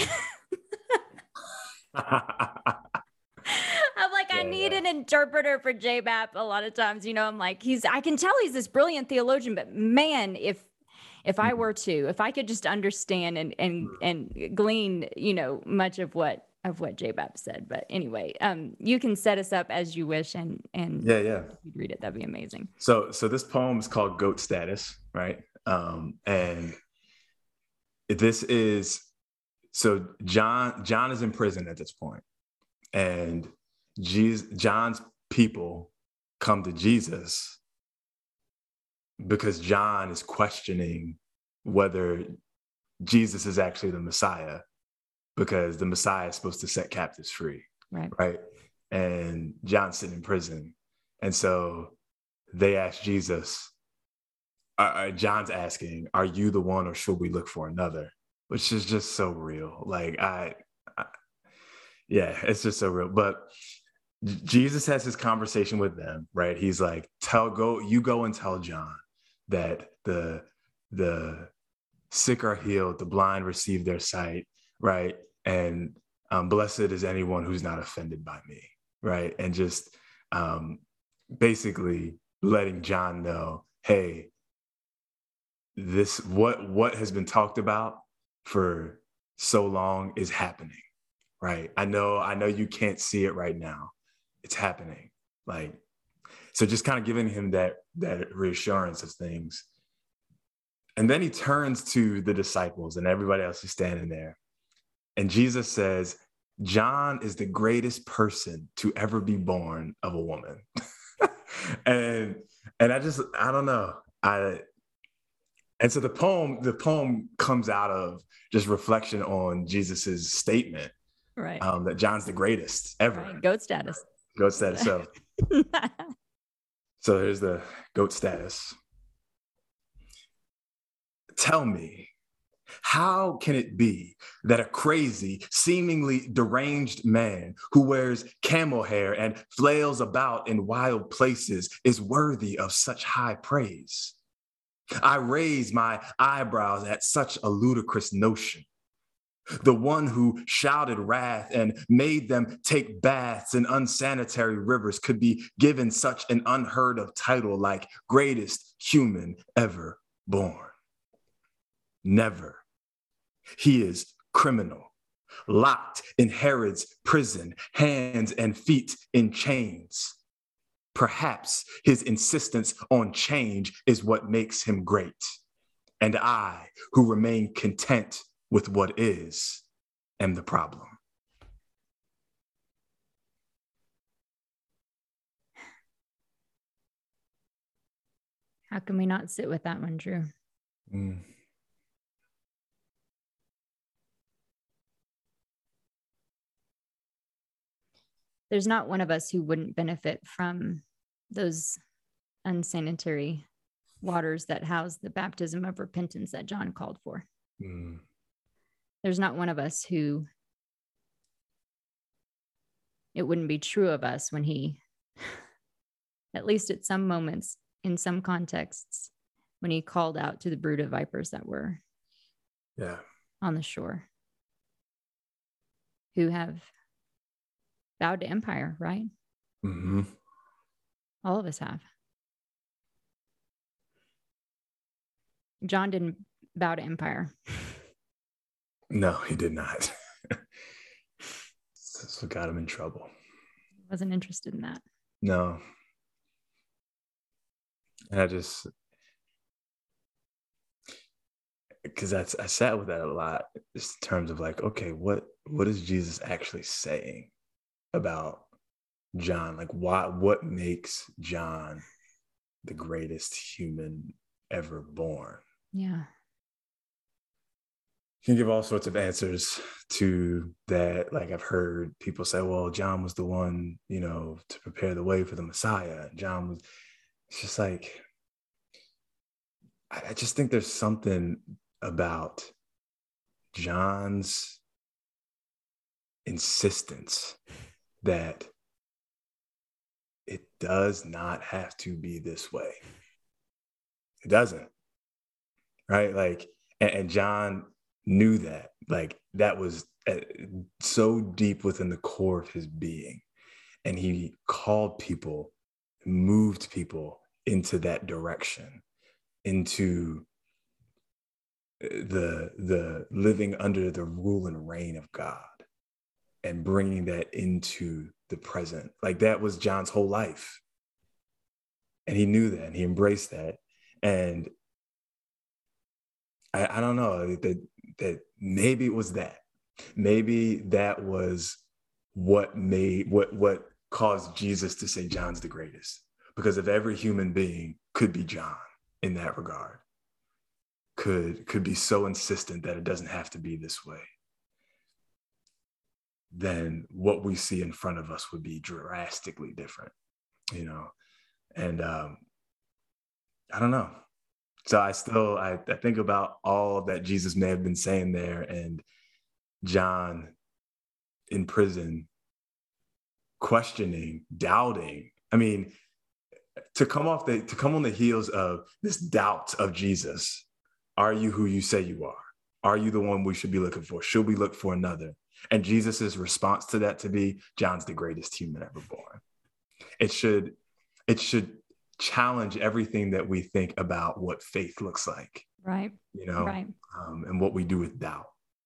I'm like, I Yeah, need yeah. an interpreter for J B A P a lot of times. You know, I'm like, he's, I can tell he's this brilliant theologian, but man, if, if I were to, if I could just understand and, and, and glean, you know, much of what, of what J B A P said. But anyway, um, you can set us up as you wish and, and Yeah, yeah. if you'd read it, that'd be amazing. So, so this poem is called Goat Status, right? Um, and this is, so John, John is in prison at this point, and Jesus, John's people come to Jesus because John is questioning whether Jesus is actually the Messiah, because the Messiah is supposed to set captives free. Right. Right. And John's sitting in prison. And so they ask Jesus, uh, uh, John's asking, are you the one or should we look for another? Which is just so real. Like, I, I yeah, it's just so real. But Jesus has this conversation with them, right? He's like, tell, go, you go and tell John that the, the sick are healed, the blind receive their sight, right? And um, blessed is anyone who's not offended by me, right? And just um, basically letting John know, hey, this, what, what has been talked about for so long is happening, right? I know, I know you can't see it right now. It's happening. Like, so just kind of giving him that, that reassurance of things. And then he turns to the disciples and everybody else is standing there. And Jesus says, John is the greatest person to ever be born of a woman. and, and I just, I don't know. I, and so the poem, the poem comes out of just reflection on Jesus's statement, Right. um, that John's the greatest ever. Right. Goat status. Goat status. So, so here's the goat status. Tell me, how can it be that a crazy, seemingly deranged man who wears camel hair and flails about in wild places is worthy of such high praise? I raise my eyebrows at such a ludicrous notion. The one who shouted wrath and made them take baths in unsanitary rivers could be given such an unheard of title like greatest human ever born. Never. He is criminal, locked in Herod's prison, hands and feet in chains. Perhaps his insistence on change is what makes him great. And I, who remain content with what is, am the problem. How can we not sit with that one, Drew? Mm. There's not one of us who wouldn't benefit from those unsanitary waters that house the baptism of repentance that John called for. Mm. There's not one of us who it wouldn't be true of us when he, at least at some moments, in some contexts, when he called out to the brood of vipers that were yeah. on the shore, who have bowed to empire, right? Mm-hmm. All of us have. John didn't bow to empire. No, he did not. That's what got him in trouble. Wasn't interested in that. No. And I just, because that's, I sat with that a lot, just in terms of like, okay, what what is Jesus actually saying about John? Like, why, what makes John the greatest human ever born? Yeah. can give all sorts of answers to that. Like I've heard people say, well, John was the one, you know, to prepare the way for the Messiah. John was, it's just like, I, I just think there's something about John's insistence that it does not have to be this way. It doesn't, right? Like, and, and John knew that, like that was uh, so deep within the core of his being. And he called people, moved people into that direction, into the, the living under the rule and reign of God and bringing that into the present. Like that was John's whole life. And he knew that and he embraced that. And I, I don't know that, that maybe it was that, maybe that was what made, what, what caused Jesus to say John's the greatest, because if every human being could be John in that regard, could, could be so insistent that it doesn't have to be this way, then what we see in front of us would be drastically different, you know? And um, I don't know. So I still, I, I think about all that Jesus may have been saying there, and John in prison, questioning, doubting. I mean, to come off the, to come on the heels of this doubt of Jesus, are you who you say you are? Are you the one we should be looking for? Should we look for another? And Jesus's response to that to be, John's the greatest human ever born. It should, it should challenge everything that we think about what faith looks like. Right. You know, right. Um, and what we do with doubt.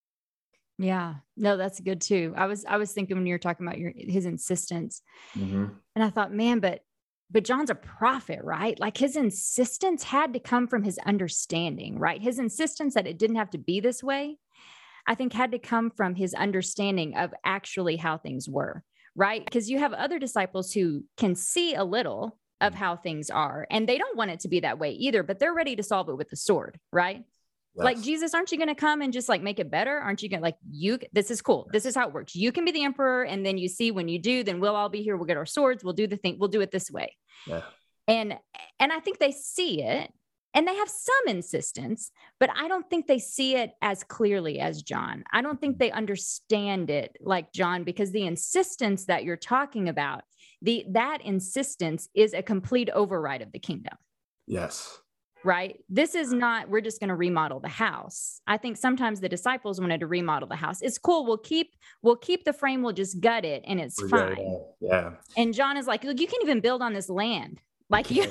Yeah, no, that's good too. I was, I was thinking when you were talking about your, his insistence, mm-hmm. and I thought, man, but, but John's a prophet, right? Like his insistence had to come from his understanding, right? His insistence that it didn't have to be this way, I think had to come from his understanding of actually how things were, right? Because you have other disciples who can see a little of how things are, and they don't want it to be that way either, but they're ready to solve it with the sword, right? Yes. Like, Jesus, aren't you going to come and just like make it better? Aren't you going to like, you, this is cool. This is how it works. You can be the emperor. And then you see, when you do, then we'll all be here. We'll get our swords. We'll do the thing. We'll do it this way. Yeah. And, and I think they see it and they have some insistence, but I don't think they see it as clearly as John. I don't think they understand it like John, because the insistence that you're talking about, the, that insistence is a complete override of the kingdom. Yes. Right? This is not, we're just going to remodel the house. I think sometimes the disciples wanted to remodel the house. It's cool. We'll keep, we'll keep the frame. We'll just gut it and it's yeah, fine. Yeah, yeah. And John is like, look, you can't even build on this land. Like you.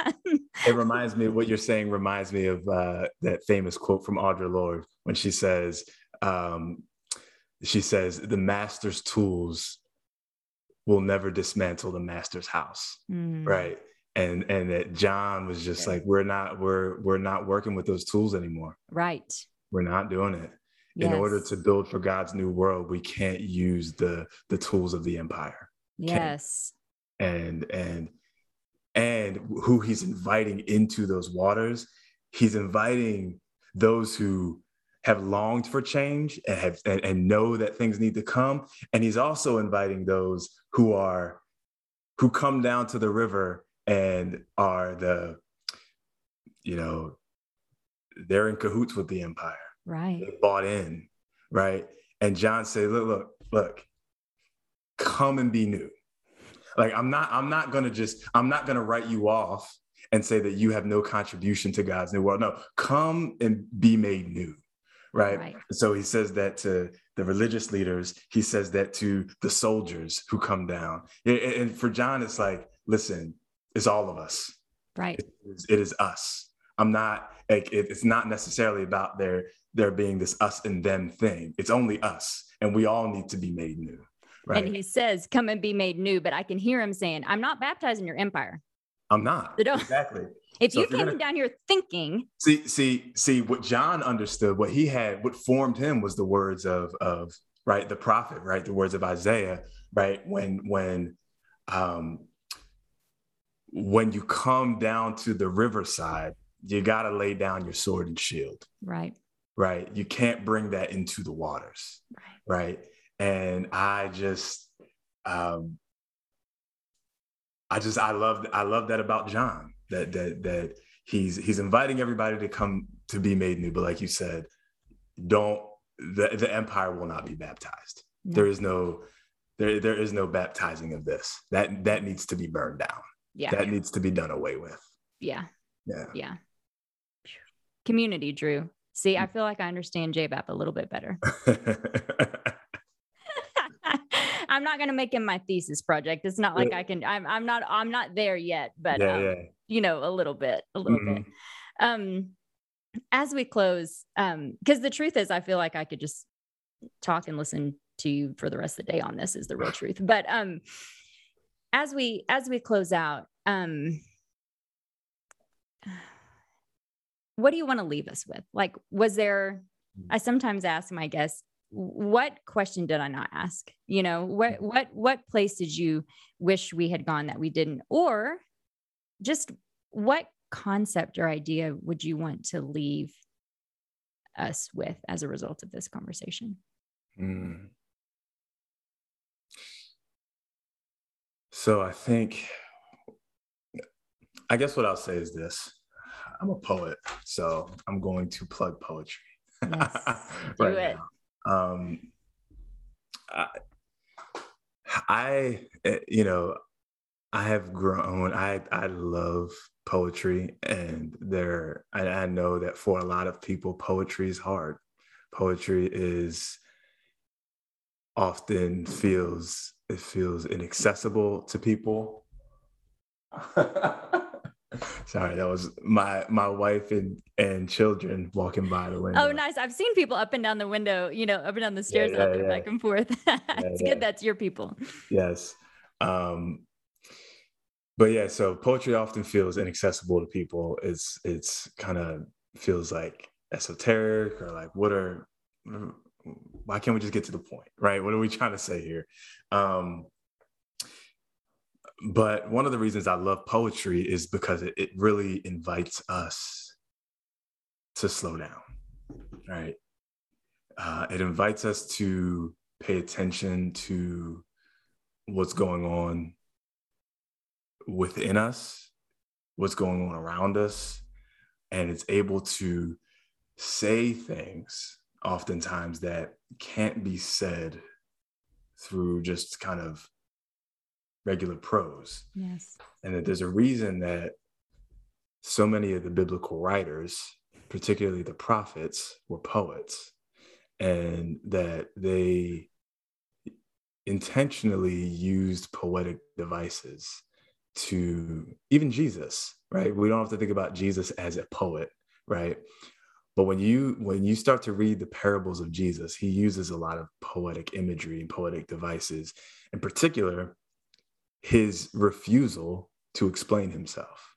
It reminds me, what you're saying reminds me of uh, that famous quote from Audre Lorde when she says, um, she says, the master's tools will never dismantle the master's house. Mm. Right. And and that John was just yeah. like, we're not, we're, we're not working with those tools anymore. Right. We're not doing it. Yes. In order to build for God's new world, we can't use the, the tools of the empire. Yes. Can't. And, and, and who he's inviting into those waters, he's inviting those who have longed for change and have, and, and know that things need to come. And he's also inviting those who are, who come down to the river and are the, you know, they're in cahoots with the empire. Right. They bought in, right? And John said, look, look, look, come and be new. Like, I'm not, I'm not going to just, I'm not going to write you off and say that you have no contribution to God's new world. No, come and be made new. Right? Right. So he says that to the religious leaders. He says that to the soldiers who come down. And for John, it's like, listen, it's all of us. Right. It is, it is us. I'm not like, it's not necessarily about there, there being this us and them thing. It's only us. And we all need to be made new. Right. And he says, come and be made new. But I can hear him saying, I'm not baptizing your empire. I'm not. So exactly. If so you if came gonna, down here thinking. See, see, see what John understood, what he had, what formed him was the words of, of, right, the prophet, right, the words of Isaiah, right, when, when, um, when you come down to the riverside, you got to lay down your sword and shield. Right. right? You can't bring that into the waters, Right. right? And I just, um, I just, I love, I love that about John, that, that, that he's, he's inviting everybody to come to be made new. But like you said, don't, the, the empire will not be baptized. No. There is no, there, there is no baptizing of this. That, that needs to be burned down. Yeah. That needs to be done away with. Yeah. Yeah. Yeah. Community, Drew. See, I feel like I understand J B A P a little bit better. I'm not going to make him my thesis project. It's not like I can, I'm, I'm not, I'm not there yet, but, yeah, um, yeah. you know, a little bit, a little Mhm. bit. Um, as we close, um, because the truth is, I feel like I could just talk and listen to you for the rest of the day on this is the real truth. But, um, as we, as we close out, um, what do you want to leave us with? Like, was there, I sometimes ask my guests, what question did I not ask? You know, what, what, what place did you wish we had gone that we didn't? Or just what concept or idea would you want to leave us with as a result of this conversation? Mm. So I think, I guess what I'll say is this. I'm a poet, so I'm going to plug poetry. Yes, do right it. now. Um, I, I, you know, I have grown, I, I love poetry, and there, I, I know that for a lot of people, poetry is hard. Poetry is often feels, it feels inaccessible to people. Sorry, that was my my wife and and children walking by the window. Oh, nice. I've seen people up and down the window, you know, up and down the stairs yeah, out there yeah. back and forth. Yeah, It's yeah. good. That's your people. Yes. Um, but yeah, so poetry often feels inaccessible to people. It's it's kind of feels like esoteric, or like, what are, why can't we just get to the point, right? What are we trying to say here? Um, but one of the reasons I love poetry is because it, it really invites us to slow down, right? Uh, it invites us to pay attention to what's going on within us, what's going on around us, and it's able to say things oftentimes that can't be said through just kind of regular prose. Yes. And that there's a reason that so many of the biblical writers, particularly the prophets, were poets, and that they intentionally used poetic devices to, even Jesus, right? We don't have to think about Jesus as a poet, right? But when you when you start to read the parables of Jesus, he uses a lot of poetic imagery and poetic devices, in particular, his refusal to explain himself,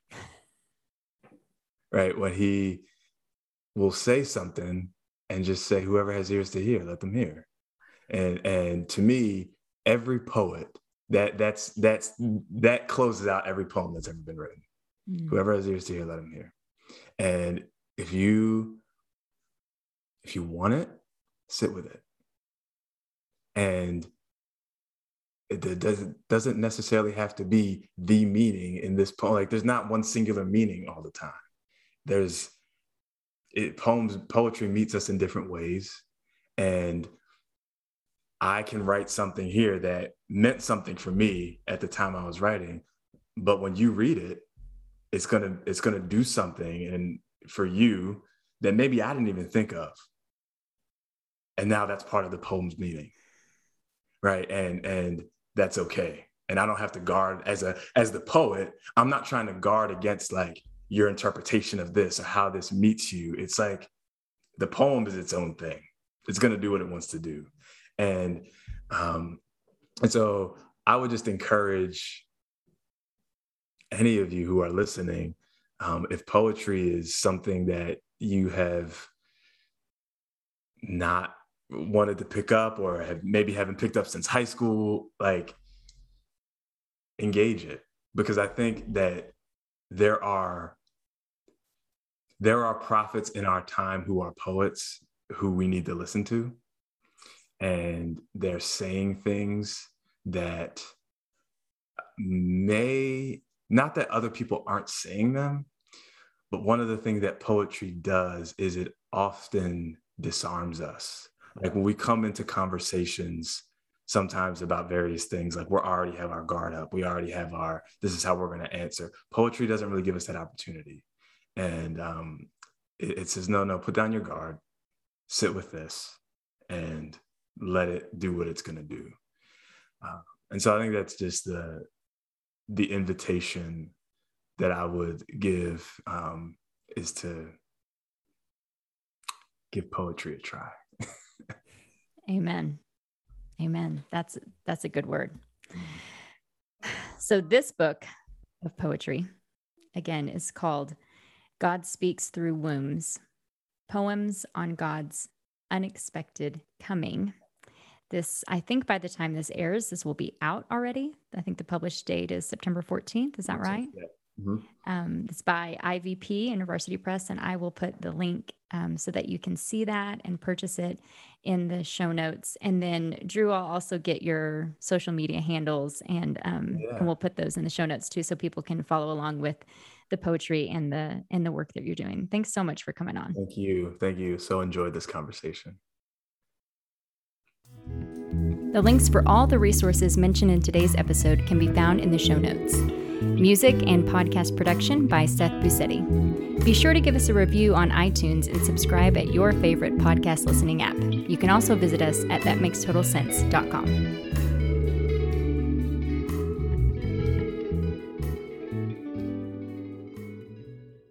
right? When he will say something and just say, whoever has ears to hear, let them hear. And and to me, every poet, that that's that's that closes out every poem that's ever been written. Mm. Whoever has ears to hear, let them hear. And if you if you want it, sit with it. And it doesn't doesn't necessarily have to be the meaning in this poem. Like, there's not one singular meaning all the time. There's it poems, poetry meets us in different ways. And I can write something here that meant something for me at the time I was writing, but when you read it, it's gonna it's gonna do something and for you that maybe I didn't even think of. And now that's part of the poem's meaning, right? And and that's okay. And I don't have to guard as a as the poet. I'm not trying to guard against like your interpretation of this or how this meets you. It's like the poem is its own thing. It's gonna do what it wants to do. And um, and so I would just encourage any of you who are listening, um, if poetry is something that you have not wanted to pick up or have maybe haven't picked up since high school, like, engage it. Because I think that there are there are prophets in our time who are poets, who we need to listen to. And they're saying things that may, not that other people aren't saying them, but one of the things that poetry does is it often disarms us. Like when we come into conversations sometimes about various things, like we already have our guard up. We already have our, this is how we're going to answer. Poetry doesn't really give us that opportunity. And um, it, it says, no, no, put down your guard, sit with this, and let it do what it's going to do. Uh, and so I think that's just the, the invitation that I would give um, is to give poetry a try. Amen. Amen. That's, that's a good word. So this book of poetry, again, is called God Speaks Through Wombs, Poems on God's Unexpected Coming. This, I think by the time this airs, this will be out already. I think the published date is September fourteenth. Is that right? Yeah. Mm-hmm. Um, it's by I V P, University Press, and I will put the link um, so that you can see that and purchase it in the show notes. And then, Drew, I'll also get your social media handles, and um, Yeah. and we'll put those in the show notes too, so people can follow along with the poetry and the and the work that you're doing. Thanks so much for coming on. Thank you. Thank you. So enjoyed this conversation. The links for all the resources mentioned in today's episode can be found in the show notes. Music and podcast production by Seth Busetti. Be sure to give us a review on iTunes and subscribe at your favorite podcast listening app. You can also visit us at that makes total sense dot com.